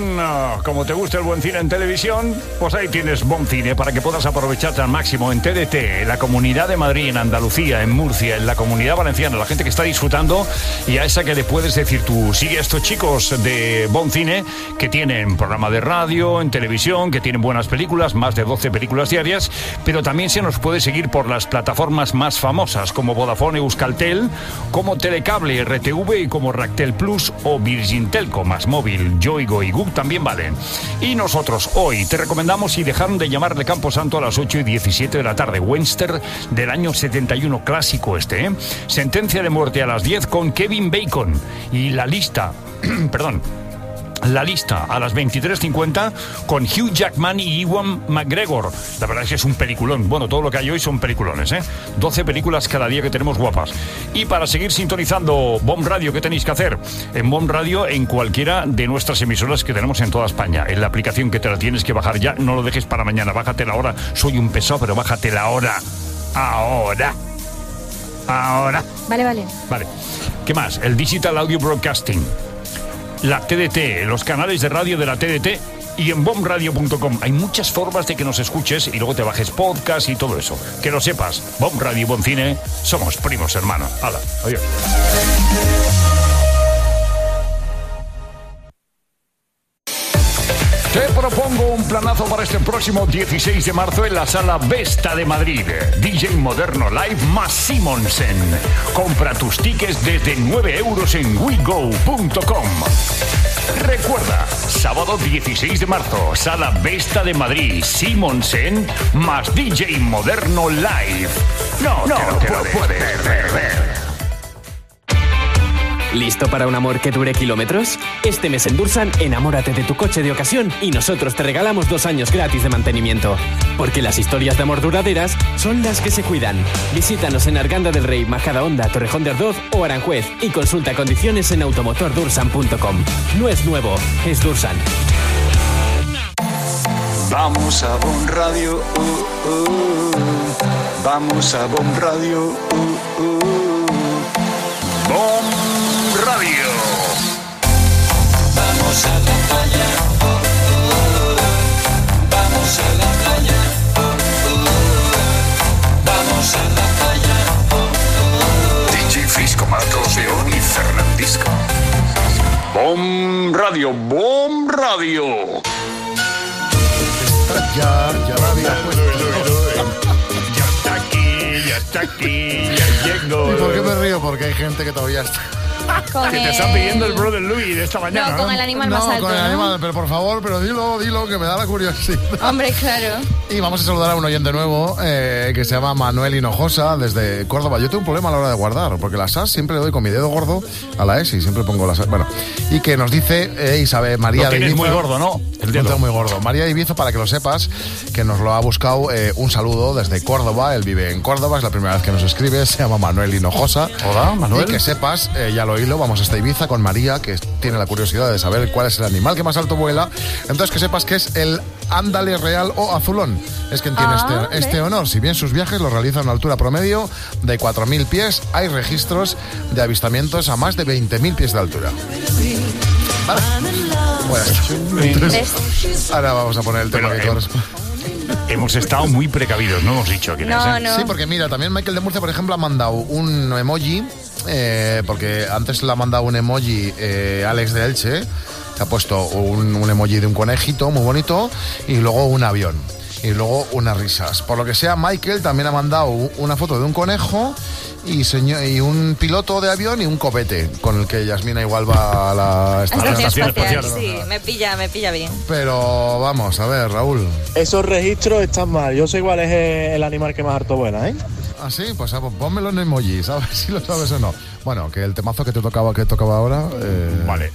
televisión, pues ahí tienes Bon Cine para que puedas aprovecharte al máximo en TDT, en la Comunidad de Madrid, en Andalucía, en Murcia, en la Comunidad Valenciana, la gente que está disfrutando y a esa que le puedes decir tú, sigue a estos chicos de Bon Cine que tienen programa de radio, en televisión, que tienen buenas películas, más de 12 películas diarias, pero también se nos puede seguir por las plataformas más famosas como Vodafone, Euskaltel, como Telecable, RTV y como Ractel Plus o Virgin Telco, más móvil, Yoigo y Gug también valen. Y nosotros hoy te recomendamos Y dejaron de llamar de Camposanto a las 8:17 de la tarde, Western del año 71, clásico este, Sentencia de muerte a las 10 con Kevin Bacon y La Lista, perdón, La Lista a las 23:50 con Hugh Jackman y Ewan McGregor. La verdad es que es un peliculón. Bueno, todo lo que hay hoy son peliculones, 12 películas cada día que tenemos guapas. Y para seguir sintonizando Bon Radio, ¿qué tenéis que hacer? En Bon Radio, en cualquiera de nuestras emisoras que tenemos en toda España. En la aplicación que te la tienes que bajar ya, no lo dejes para mañana. Bájatela ahora. Soy un pesado, pero bájatela ahora. Ahora. Vale. ¿Qué más? El Digital Audio Broadcasting, la TDT, los canales de radio de la TDT y en bomradio.com. Hay muchas formas de que nos escuches y luego te bajes podcast y todo eso. Que lo sepas, Bon Radio y Bon Cine somos primos hermanos. Hala, adiós. Te propongo un planazo para este próximo 16 de marzo en la Sala Vesta de Madrid. DJ Moderno Live más Simonsen. Compra tus tickets desde 9 euros en wego.com. Recuerda, sábado 16 de marzo, Sala Vesta de Madrid, Simonsen más DJ Moderno Live. No te lo puedes perder. ¿Listo para un amor que dure kilómetros? Este mes en Dursan, enamórate de tu coche de ocasión y nosotros te regalamos 2 años gratis de mantenimiento. Porque las historias de amor duraderas son las que se cuidan. Visítanos en Arganda del Rey, Majadahonda, Torrejón de Ardoz o Aranjuez y consulta condiciones en automotordursan.com. No es nuevo, es Dursan. Vamos a Bon Radio, vamos a Bon Radio, Bon Radio. Vamos a la playa, Bomb Radio, Bomb Radio. Ya la había puesto. Ya está aquí, ya llegó. ¿Y por qué me río? Porque hay gente que todavía está... Que te están pidiendo el Brother Louis de esta mañana. No, con el animal más alto. Con el animal, pero por favor, pero dilo, que me da la curiosidad. Hombre, claro. Y vamos a saludar a un oyente nuevo que se llama Manuel Hinojosa desde Córdoba. Yo tengo un problema a la hora de guardar, porque las as siempre le doy con mi dedo gordo a la S y siempre pongo las as. Bueno, y que nos dice Isabel María de Ibiza. Muy gordo, ¿no? El dedo muy gordo. María de Ibiza, para que lo sepas, que nos lo ha buscado un saludo desde Córdoba. Él vive en Córdoba, es la primera vez que nos escribe. Se llama Manuel Hinojosa. Hola, Manuel. Y que sepas, ya lo hilo, vamos hasta Ibiza con María, que tiene la curiosidad de saber cuál es el animal que más alto vuela. Entonces que sepas que es el ándale real o azulón. Es quien tiene este honor. Si bien sus viajes los realiza a una altura promedio de 4.000 pies, hay registros de avistamientos a más de 20.000 pies de altura. Vale. Bueno, entonces, ahora vamos a poner el tema que corresponde. Hemos estado muy precavidos, no hemos dicho quién es. No. Sí, porque mira, también Michael de Murcia, por ejemplo, ha mandado un emoji, porque antes le ha mandado un emoji Alex de Elche, que ha puesto un emoji de un conejito muy bonito, y luego un avión, y luego unas risas. Por lo que sea, Michael también ha mandado una foto de un conejo y un piloto de avión y un copete, con el que Yasmina igual va a la estación espacial. Sí, me pilla bien. Pero vamos, a ver, Raúl. Esos registros están mal. Yo sé cuál es el animal que más harto vuela, ¿eh? Ah, sí, pues pónmelo en emoji, ¿sabes si lo sabes o no? Bueno, que el temazo que tocaba ahora... Vale.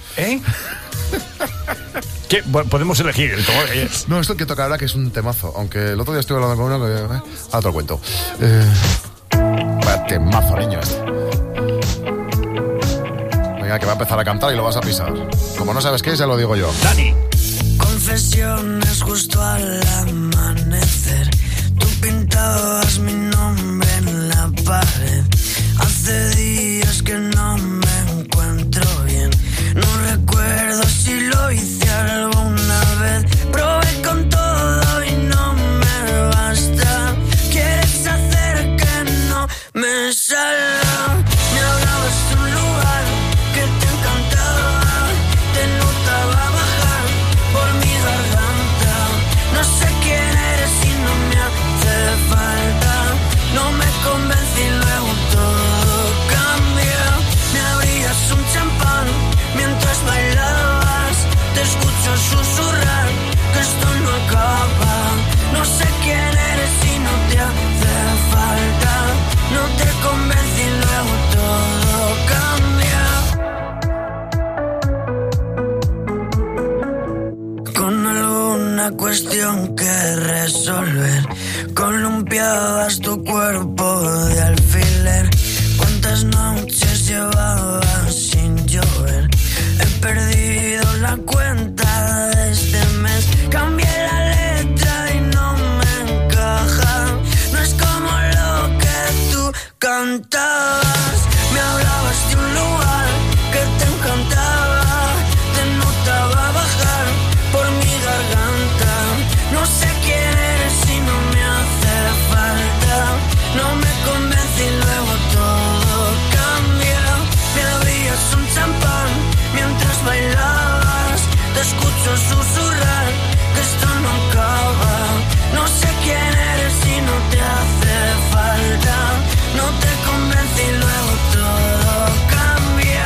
¿Qué? ¿Podemos elegir el tono? No, esto que toca ahora, que es un temazo. Aunque el otro día estuve hablando con uno que... ahora te lo cuento. Vaya temazo, niño, este. Venga, que va a empezar a cantar y lo vas a pisar. Como no sabes qué es, ya lo digo yo. Dani. Confesiones justo al amanecer. Tú pintabas mi nombre en la pared. Hace días que no me encuentro bien. No recuerdo si lo hice alguna vez. Probé con todo y no me basta. Quieres hacer que no me salga. Me hablabas de un lugar que te encantaba. Te notaba bajar por mi garganta. No sé quién eres y no me hace falta. No me convencí y luego todo cambia. Me abrías un champán mientras bailabas. Te escucho susurrar que esto no acaba. No sé quién eres y no te hace falta. No te convencí y luego todo cambia. Con alguna cuestión que resolver, columpiabas tu cuerpo de alfiler. ¿Cuántas noches llevabas sin llover? He perdido la cuenta de este mes. Cambié la letra y no me encaja. No es como lo que tú cantabas. Me hablabas de un lugar que te encantaba. Te notaba bajar por mi garganta. No sé quién eres y no me hace falta. No me convence y luego todo cambia. Me abrías un champán mientras bailabas. Te escucho susurrar que esto no acaba. No sé quién eres y no te hace falta. No te convence y luego todo cambia.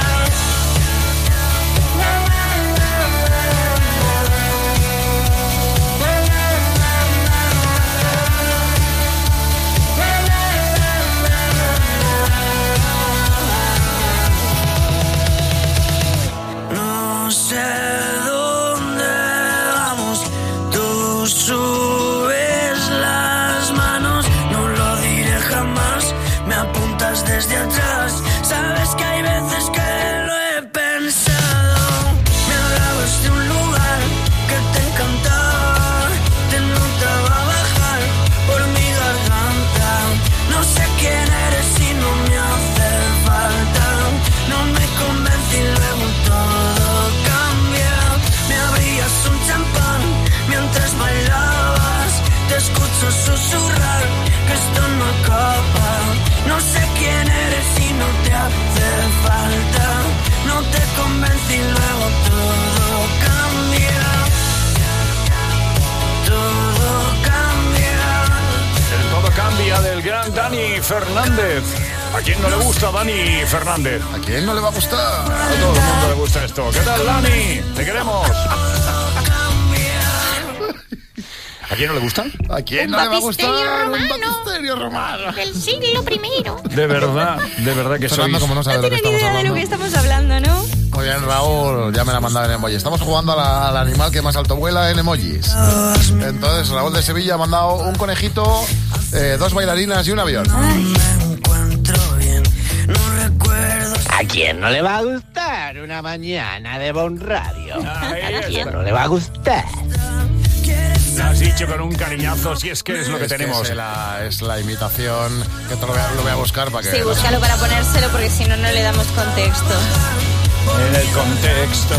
No sé dónde vamos, tú subes las manos, no lo diré jamás, me apuntas desde atrás, sabes que hay veces que lo he pensado, me hablabas de un lugar que te encantaba, te notaba bajar por mi garganta, no sé quién eres y no me hace falta, no me convence y luego todo cambia. Fernández. ¿A quién no le gusta Dani Fernández? ¿A quién no le va a gustar? A todo el mundo le gusta esto. ¿Qué tal, Dani? Te queremos. ¿A quién no le gusta? ¿A quién no le va a gustar? Un baptisterio romano. Del siglo primero. De verdad que Fernando, sois... como no sabe No de lo que tiene ni estamos idea de hablando. lo que estamos hablando, ¿no? Muy bien, Raúl, ya me la mandaba en emoji. Estamos jugando al animal que más alto vuela en emojis. Entonces, Raúl de Sevilla ha mandado un conejito, 2 bailarinas y un avión. ¿A quién no le va a gustar una mañana de Bon Radio? ¿A quién no le va a gustar? Lo has dicho con un cariñazo, si es que es lo que tenemos. Es la imitación, que te lo voy a buscar para que... Sí, búscalo para ponérselo porque si no, no le damos contexto. En el contexto.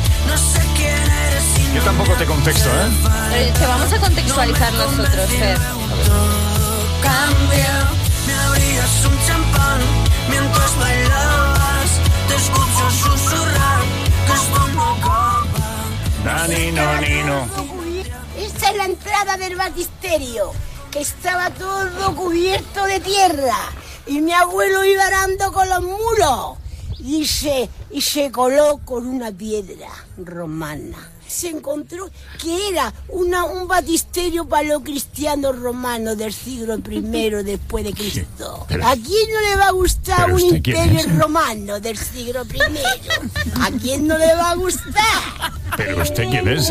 Yo tampoco te contexto, ¿eh? Pero te vamos a contextualizar nosotros, Fer. Cambia, me abrías un champán mientras bailabas, te escucho susurrar que esto no acaba. Dani, no. Esta es la entrada del baptisterio, que estaba todo cubierto de tierra y mi abuelo iba arando con los muros y se coló con una piedra romana. Se encontró que era un baptisterio para los cristianos romanos del siglo I después de Cristo. ¿A quién no le va a gustar un imperio romano del siglo I? ¿A quién no le va a gustar? ¿Pero usted quién es, Te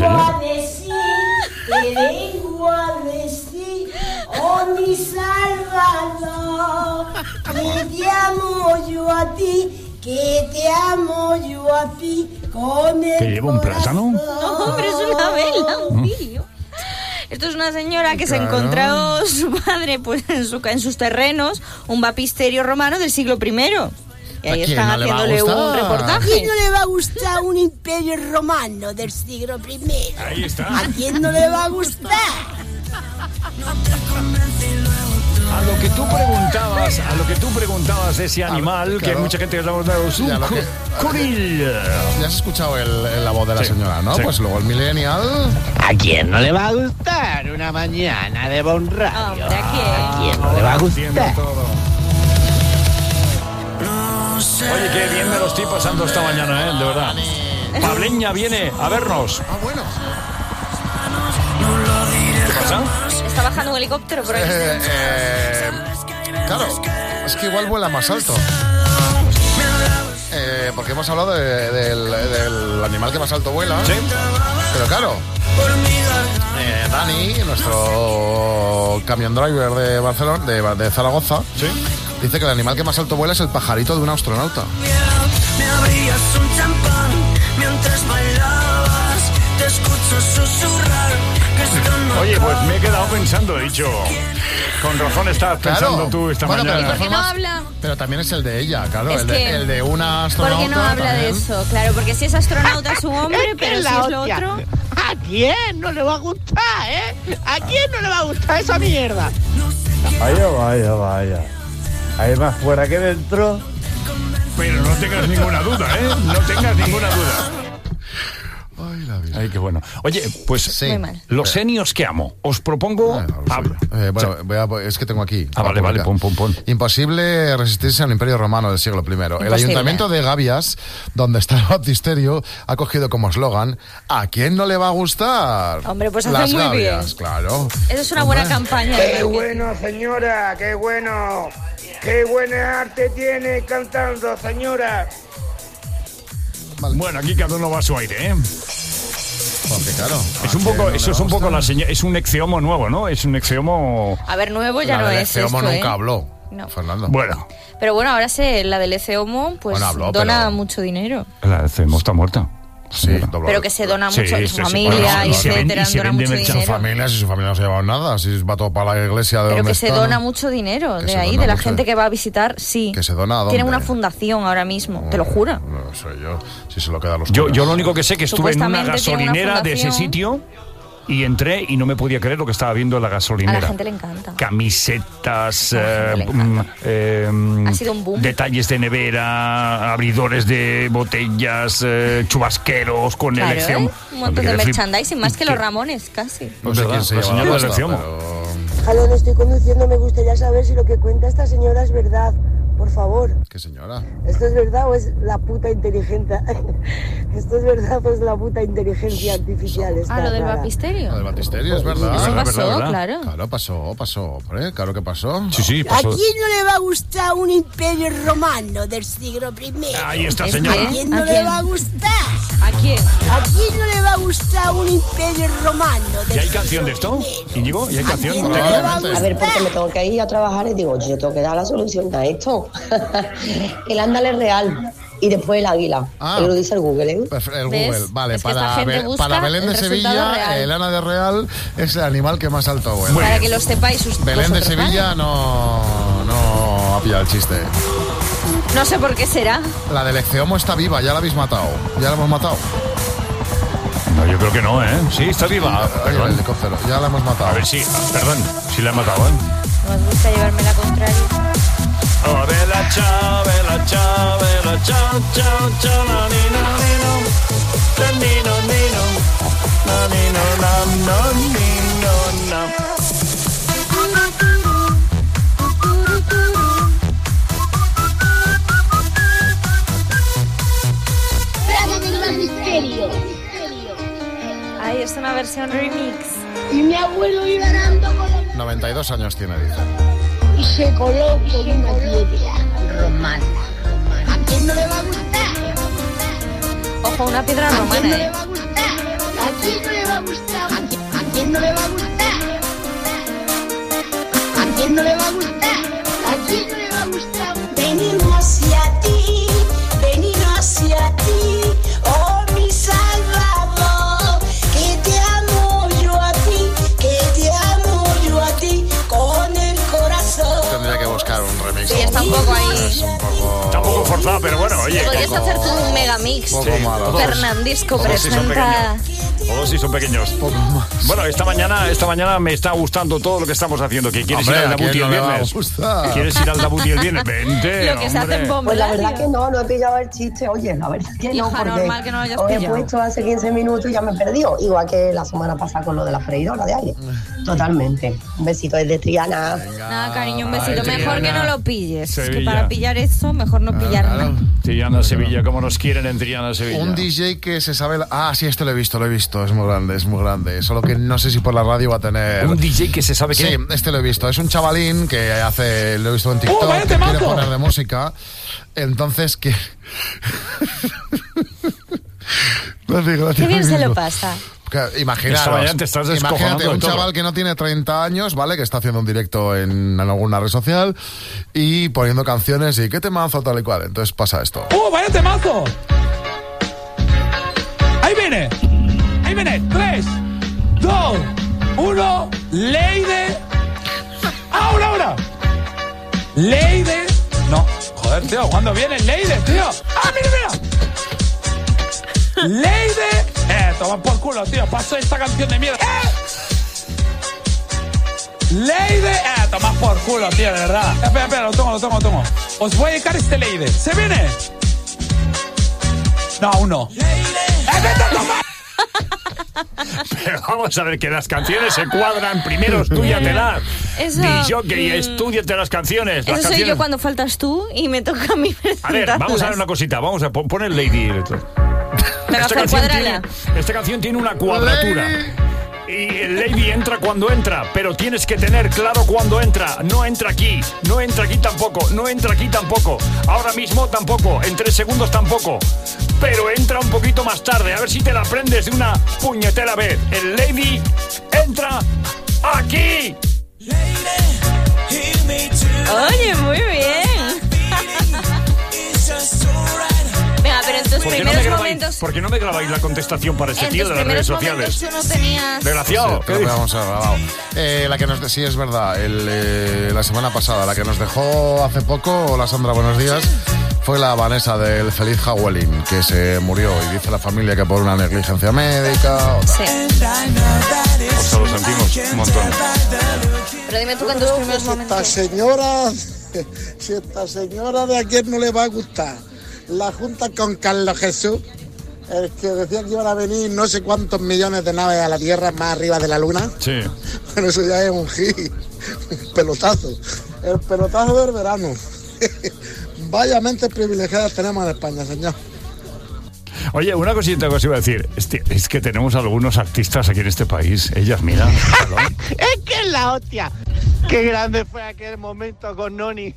vengo a decir, oh mi Salvador, que te amo yo a ti. Que te amo yo a ti con el ¿Que lleva un plátano? No, hombre, es una vela, un vídeo. Esto es una señora que se encontró su padre pues en sus terrenos un baptisterio romano del siglo I. Y ahí están haciéndole un reportaje. ¿A quién no le va a gustar un imperio romano del siglo I? Ahí está. ¿A quién no le va a gustar? A lo que tú preguntabas de ese animal, que hay mucha gente que le ha gustado, es un curil. Ya has escuchado la voz de la señora, ¿no? Sí. Pues luego el millennial... ¿A quién no le va a gustar una mañana de Bon Radio? ¿A quién no le va a gustar? Oye, qué bien me lo estoy pasando esta mañana, de verdad. Pableña viene a vernos. Ah, bueno. ¿Qué pasa? Está bajando un helicóptero por ahí. Claro, es que igual vuela más alto. Porque hemos hablado del animal que más alto vuela. Sí. Pero claro, Dani, nuestro camion driver de Barcelona, de Zaragoza, dice que el animal que más alto vuela es el pajarito de un astronauta. Me abrías un champán mientras bailabas, te escucho susurrar que esto no. Oye, pues me he quedado pensando, he dicho, con razón estás pensando tú esta mañana. ¿Y por qué no habla? Pero también es el de ella, claro, Es el de una astronauta. ¿Por qué no habla de eso? Claro, porque si es astronauta es un hombre, pero si es lo otro... ¿A quién no le va a gustar, ¿A quién no le va a gustar esa mierda? Vaya. Hay más fuera que dentro. Pero no tengas ninguna duda, No tengas ninguna duda. Ay, qué bueno. Oye, pues los senios que amo. Os propongo... es que tengo aquí. Vale, pon. Imposible resistirse al Imperio Romano del siglo I. El Ayuntamiento de Gavias, donde está el baptisterio, ha cogido como eslogan: ¿a quién no le va a gustar? Hombre, pues hace Las muy Gavias, bien. claro. Eso es una buena campaña. ¡Qué bueno, señora! ¡Qué bueno! ¡Qué buena arte tiene cantando, señora! Bueno, aquí cada uno va a su aire, Porque claro, es un poco, eso es un poco la señal, es un exeomo nuevo, ¿no? Es un exeomo... A ver, nuevo ya no es exeomo esto, nunca habló, No. Fernando. Bueno. Pero bueno, ahora la del ECEOMO, pues Bueno, habló, dona pero- mucho dinero. La exeomo está muerta. Sí, Pero que se dona mucho, Sí, su sí, familia, Bueno, y etcétera, dona mucho Su dinero. familia, si su familia no se lleva nada, si va todo para la iglesia de Pero donde que se están. dona mucho dinero Que de se ahí, dona de la mucho gente que va a visitar, sí. Que se dona ¿a dónde? Tienen una fundación ahora mismo, te lo juro. No sé yo, si se lo queda a los Yo curas. lo único que sé que estuve en una Supuestamente tiene una gasolinera de ese fundación. sitio y entré y no me podía creer lo que estaba viendo en la A la gasolinera. gente le encanta. Camisetas, Ha sido un boom. detalles de nevera, abridores de botellas, chubasqueros con Claro, elección. un montón de merchandising, más que los Ramones, casi. No sé quién se la lleva señora la del pasta, Exeomo. pero- Jalón, estoy conduciendo, me gustaría saber si lo que cuenta esta señora es verdad. Por favor. ¿Qué señora? ¿Esto es verdad o es la puta inteligencia? ¿Esto es verdad o es la puta inteligencia artificial? Lo del batisterio. Lo del batisterio es verdad. Eso pasó, ¿verdad? claro. Claro, pasó, hombre, claro que pasó. Sí, ¿A quién no le va a gustar un imperio romano del siglo I? Ahí está, señora. ¿A quién no le va a gustar? ¿A quién? ¿A quién no le va a gustar un imperio romano del ¿Ya hay canción de esto, Íñigo? ¿Ya hay canción? A ver, porque me tengo que ir a trabajar y digo, yo tengo que dar la solución a esto. El ándale real y después el águila. Lo dice el Google, ¿eh? El Google, vale. Es que para Belén de Sevilla, el Ana de Real es el animal que más alto vuela. Para que lo sepáis Belén de Sevilla no ha pillado el chiste. No sé por qué será. La del Ecceomo está viva, ya la habéis matado. ¿Ya la hemos matado? No, yo creo que no, ¿eh? Sí, está viva. El helicóptero, ya la hemos matado. A ver, sí, perdón, sí la he matado, ¿eh? No os gusta llevarme la contraria. Oh, bella ciao, bella ciao, bella ciao, ciao, ciao, nanino, nino, nanino, nino, nanino, nanino, nino. Plaza del Batisterio. Ahí es una versión remix. Y mi abuelo iba arando con la... 92 años tiene, dice. Y se coló con una piedra romana. ¿A quién no le va a gustar? Ojo, una piedra romana, ¿A quién no le va a gustar? ¿A quién no le va a gustar? ¿A quién no le va a gustar? ¿A quién no le va a gustar? ¿A quién no le va a gustar? Venimos hacia ti, venimos hacia ti, oh mi Salvador, que te amo yo a ti, que te amo yo a ti, con el corazón. Tendría que buscar un remix. Sí, está un poco ahí. Está un poco forzado, pero bueno, oye. Podrías hacer tú un megamix. Fernandisco presenta... Todos sí son pequeños. Bueno, esta mañana me está gustando todo lo que estamos haciendo. ¿Que quieres ir al Dabuti el viernes? ¿Quieres ir al Dabuti el viernes? Vente, Lo que se hace en Bomb Pues la Radio. verdad que no he pillado el chiste. Oye, la verdad que no, Hija, porque normal que no lo hayas os he pillado. puesto hace 15 minutos y ya me he perdido. Igual que la semana pasada con lo de la freidora de aire. Totalmente. Un besito desde Triana. Nada, cariño, un besito. Ay, Mejor que Triana. no lo pilles. Es que Sevilla. para pillar eso, mejor no pillar nada. Triana, Sevilla, como nos quieren en Triana, Sevilla. Un DJ que se sabe... sí, esto lo he visto. Es muy grande. Solo que no sé si por la radio va a tener... Un DJ que se sabe Sí, qué. este lo he visto. Es un chavalín que lo he visto en TikTok, vaya que temazo! quiere poner de música. Entonces, que... Qué bien se lo pasa. Imaginaros, Esta mañana te estás descojonando imagínate un de todo. chaval que no tiene 30 años, ¿vale? Que está haciendo un directo en alguna red social y poniendo canciones y qué temazo tal y cual. Entonces pasa esto. ¡Vaya temazo! Ahí viene. 3, 2, 1. Leide. ¡Ahora! Leide. No, joder, tío, ¿cuándo viene Leide, tío? Mira! Leide. Toma por culo, tío. Paso esta canción de mierda. Leide. Toma por culo, tío, de verdad. Espera, lo tomo. Os voy a dedicar este Leide. ¿Se viene? No, aún no. ¡Vete a tomar! Pero vamos a ver que las canciones se cuadran. Primero estudiatelas. Eso, Disjockey, estudiate las canciones. Las Eso soy canciones... yo cuando faltas tú y me toca a mí A ver, vamos a ver una cosita. Vamos a poner Lady. Esta canción tiene una cuadratura. Y el Lady entra cuando entra, pero tienes que tener claro cuándo entra. No entra aquí tampoco, no entra aquí tampoco. Ahora mismo tampoco, en 3 segundos tampoco. Pero entra un poquito más tarde, a ver si te la aprendes de una puñetera vez. El Lady entra aquí. Oye, muy bien. Venga, pero en tus primeros momentos... ¿Por qué no me grabáis la contestación para este En tío tus de las redes primeros sociales? momentos tú no tenías... Desgraciado. Sí, creo que vamos a grabado. La que nos sí, es verdad. La semana pasada, la que nos dejó hace poco, hola Sandra, buenos días, fue la Vanessa del Feliz Halloween, que se murió y dice la familia que por una negligencia médica. Sí. O sea, lo sentimos un montón. Pero dime tú que en tus primeros momentos... Si esta señora de aquí no le va a gustar la junta con Carlos Jesús, el que decía que iban a venir no sé cuántos millones de naves a la Tierra más arriba de la Luna. Sí. Bueno, eso ya es un hit. Pelotazo. El pelotazo del verano. Vaya mentes privilegiadas tenemos en España, señor. Oye, una cosita que os iba a decir. Es que tenemos algunos artistas aquí en este país. Ellas, mira. Es que es la hostia. Qué grande fue aquel momento con Noni.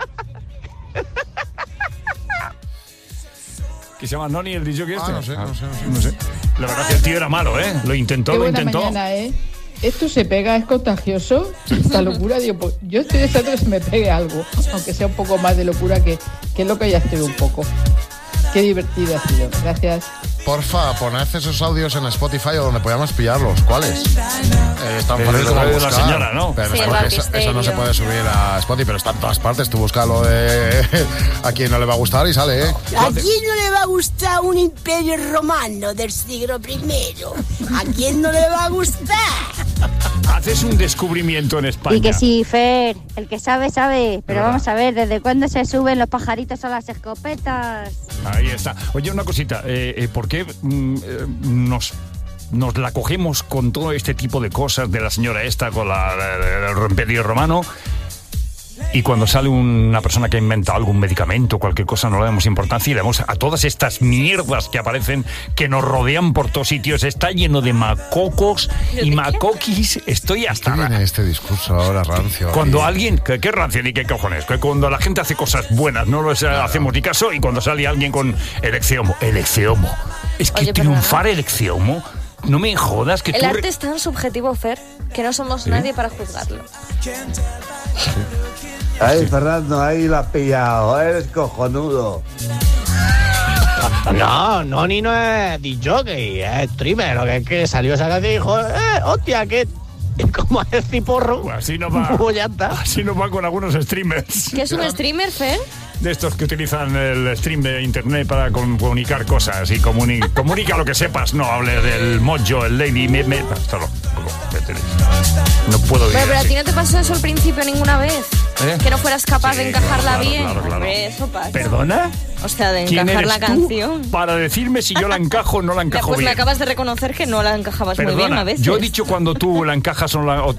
¿Qué se llama Noni, el DJ este? No sé. La verdad que el tío era malo, ¿eh? Lo intentó. Mañana, ¿eh? Esto se pega, es contagioso. Esta locura, digo, pues, yo estoy deseando que se me pegue algo, aunque sea un poco más de locura que es lo que ya estoy un poco. Qué divertido ha sido. Gracias. Porfa, poned esos audios en Spotify o donde podamos pillarlos. ¿Cuáles? Tan fácil como de buscar. la señora, ¿no? Pero Sí, eso no se puede subir a Spotify, pero está en todas partes. Tú buscas lo de a quien no le va a gustar y sale, ¿eh? ¿A quién no le va a gustar un imperio romano del siglo I? ¿A quién no le va a gustar? Haces un descubrimiento en España. Y que sí, Fer, el que sabe, sabe. Pero vamos a ver, ¿desde cuándo se suben los pajaritos a las escopetas? Ahí está. Oye, una cosita. ¿Por qué nos la cogemos con todo este tipo de cosas de la señora esta, con el imperio romano? Y cuando sale una persona que inventa algún medicamento, cualquier cosa, no le damos importancia y le damos a todas estas mierdas que aparecen, que nos rodean por todos sitios. Está lleno de macocos y macoquis. Estoy hasta... ¿Qué viene este discurso ahora rancio? Cuando alguien... ¿Qué rancio ni qué cojones? Que cuando la gente hace cosas buenas no les hacemos ni caso, y cuando sale alguien con el ecceomo. Es que triunfar el ecceomo... No me jodas que el arte es tan subjetivo, Fer, que no somos nadie para juzgarlo. Ay, Fernando, ahí lo has pillado, eres cojonudo. No, Noni no es DJ, es streamer. Lo que es que salió esa canción y dijo, hostia, que como es ciporro. Pues así no va. Pues ya está. Así no va con algunos streamers. ¿Qué es un streamer, Fer? De estos que utilizan el stream de internet para comunicar cosas y comunica lo que sepas. No hable del mojo, el lady, hasta luego. No puedo vivir Pero a así. ti no te pasó eso al principio ninguna vez. Que no fueras capaz de encajarla bien. Claro. Hombre, eso pasa. ¿Perdona? O sea, de ¿Quién encajar eres la tú canción. para decirme si yo la encajo o no la encajo Pues bien? me acabas de reconocer que no la encajabas Perdona, muy bien a veces. yo he dicho cuando tú la encajas o no la...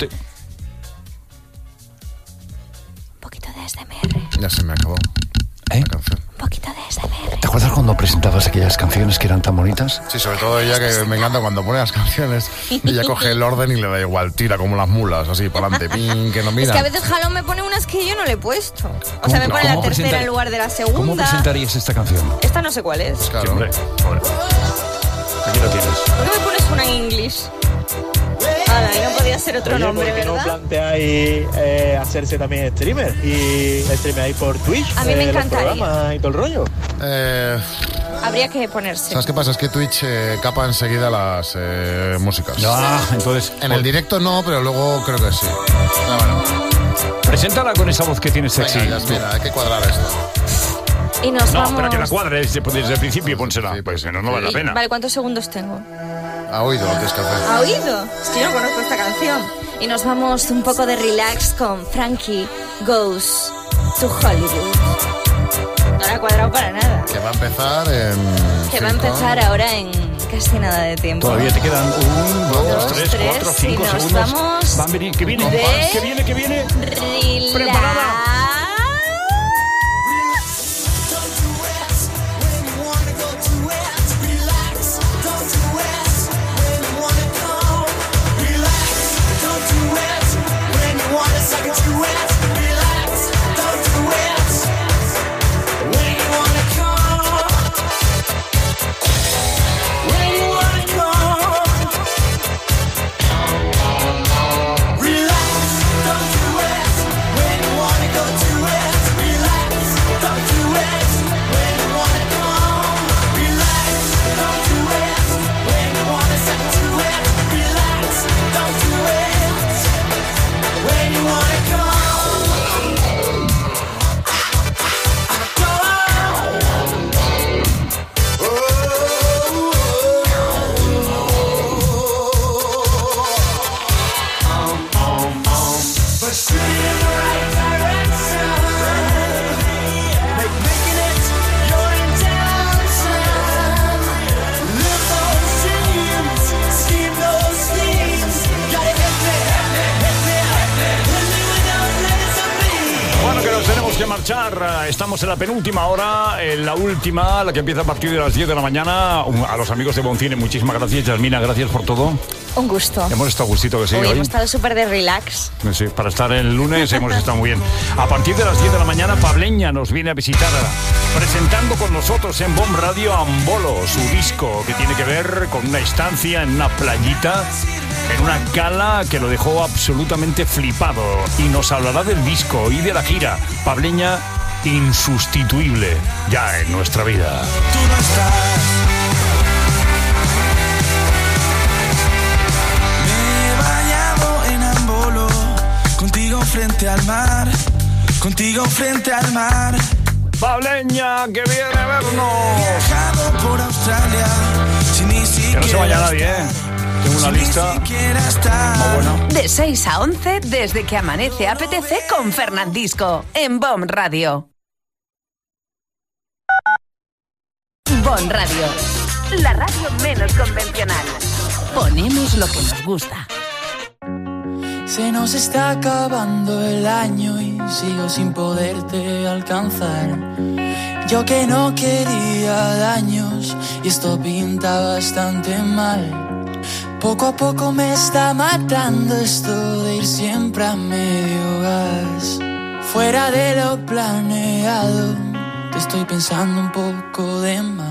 Ya se me acabó la canción. Un poquito de SMR. ¿Te acuerdas cuando presentabas aquellas canciones que eran tan bonitas? Sí, sobre todo ella, que me encanta cuando pone las canciones. Ella coge el orden y le da igual, tira como las mulas, así para adelante, pin, que no mira. Es que a veces Jalón me pone unas que yo no le he puesto. O sea, me pone la tercera en lugar de la segunda. ¿Cómo presentarías esta canción? Esta no sé cuál es. Claro. Sí, hombre. Joder. Aquí lo tienes. ¿Por qué me pones una en inglés? Ahora, y no podía ser otro nombre, ¿por qué ¿verdad? no planteáis hacerse también streamer? Y streameáis por Twitch. A mí me los encantaría. programas y todo el rollo. Habría que ponerse. ¿Sabes qué pasa? Es que Twitch capa enseguida las músicas. Entonces... En el directo no, pero luego creo que sí. Pero bueno. Preséntala con esa voz que tienes sexy. Venga, Yasmina, hay que cuadrar esto. Y nos No, vamos... espera que la cuadres desde el principio y pónsela. Pues no vale la pena. Vale, ¿cuántos segundos tengo? Ha oído lo que es que hacer. ¿Ha oído? Es que yo no conozco esta canción. Y nos vamos un poco de relax con Frankie Goes to Hollywood. No la he cuadrado para nada. Que va a empezar en... Que va a empezar ahora en casi nada de tiempo. Todavía te quedan 1, 2, 3, 4, 5 y nos segundos. vamos Van a venir, que viene, que viene. Relax. Preparada. Go to marchar. Estamos en la penúltima hora, en la última, la que empieza a partir de las 10 de la mañana. A los amigos de Boncine, muchísimas gracias. Yasmina, gracias por todo. Un gusto. Hemos estado gustito que sí. Hoy hoy hemos estado súper de relax. Sí, para estar el lunes hemos estado muy bien. A partir de las 10 de la mañana, Pableña nos viene a visitar presentando con nosotros en Bomb Radio Ambolo, su disco que tiene que ver con una estancia en una playita, en una cala que lo dejó absolutamente flipado. Y nos hablará del disco y de la gira. Pableña, insustituible ya en nuestra vida. Tú no estás. Me he bañado en Ambolo, contigo frente al mar, contigo frente al mar. Pableña, que viene a vernos. Viajado por Australia, sin ni siquiera. Que no se vaya nadie, ¿eh? Tengo una lista muy buena. De 6 a 11, desde que amanece apetece con Fernandisco, en Bomb Radio. Bomb Radio, la radio menos convencional. Ponemos lo que nos gusta. Se nos está acabando el año y sigo sin poderte alcanzar. Yo que no quería daños y esto pinta bastante mal. Poco a poco me está matando esto de ir siempre a medio gas. Fuera de lo planeado, te estoy pensando un poco de más.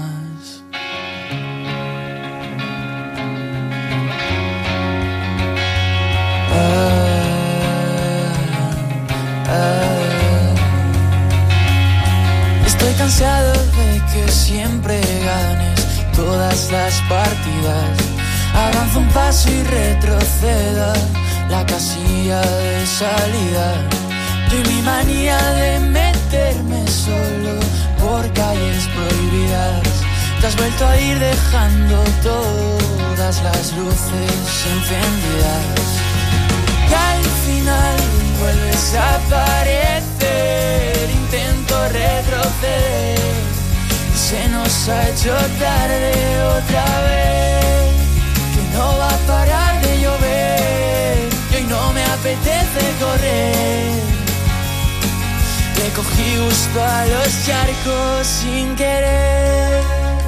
Estoy cansado de que siempre ganes todas las partidas. Avanzo un paso y retroceda la casilla de salida. Yo y mi manía de meterme solo por calles prohibidas. Te has vuelto a ir dejando todas las luces encendidas. Y al final vuelves a aparecer. Intento retroceder y se nos ha hecho tarde otra vez. Que no va a parar de llover y hoy no me apetece correr. Le cogí gusto a los charcos sin querer.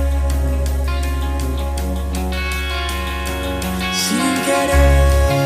Sin querer.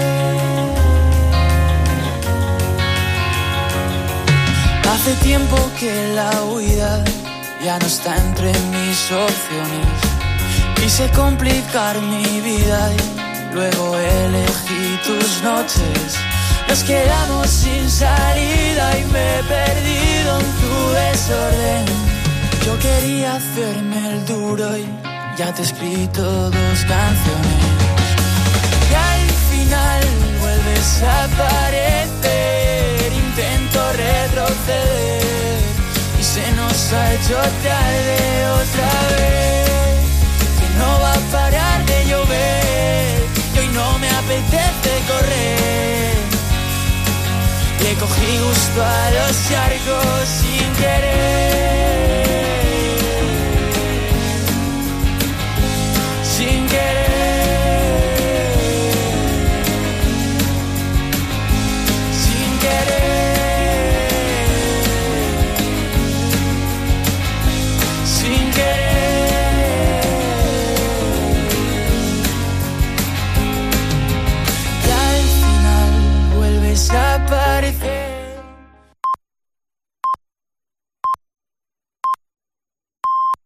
Hace tiempo que la huida ya no está entre mis opciones. Quise complicar mi vida y luego elegí tus noches. Nos quedamos sin salida y me he perdido en tu desorden. Yo quería hacerme el duro y ya te he escrito 2 canciones. Y al final vuelves a aparecer. Intento retroceder y se nos ha hecho tarde otra vez. Que no va a parar de llover y hoy no me apetece correr. Le cogí gusto a los charcos sin querer.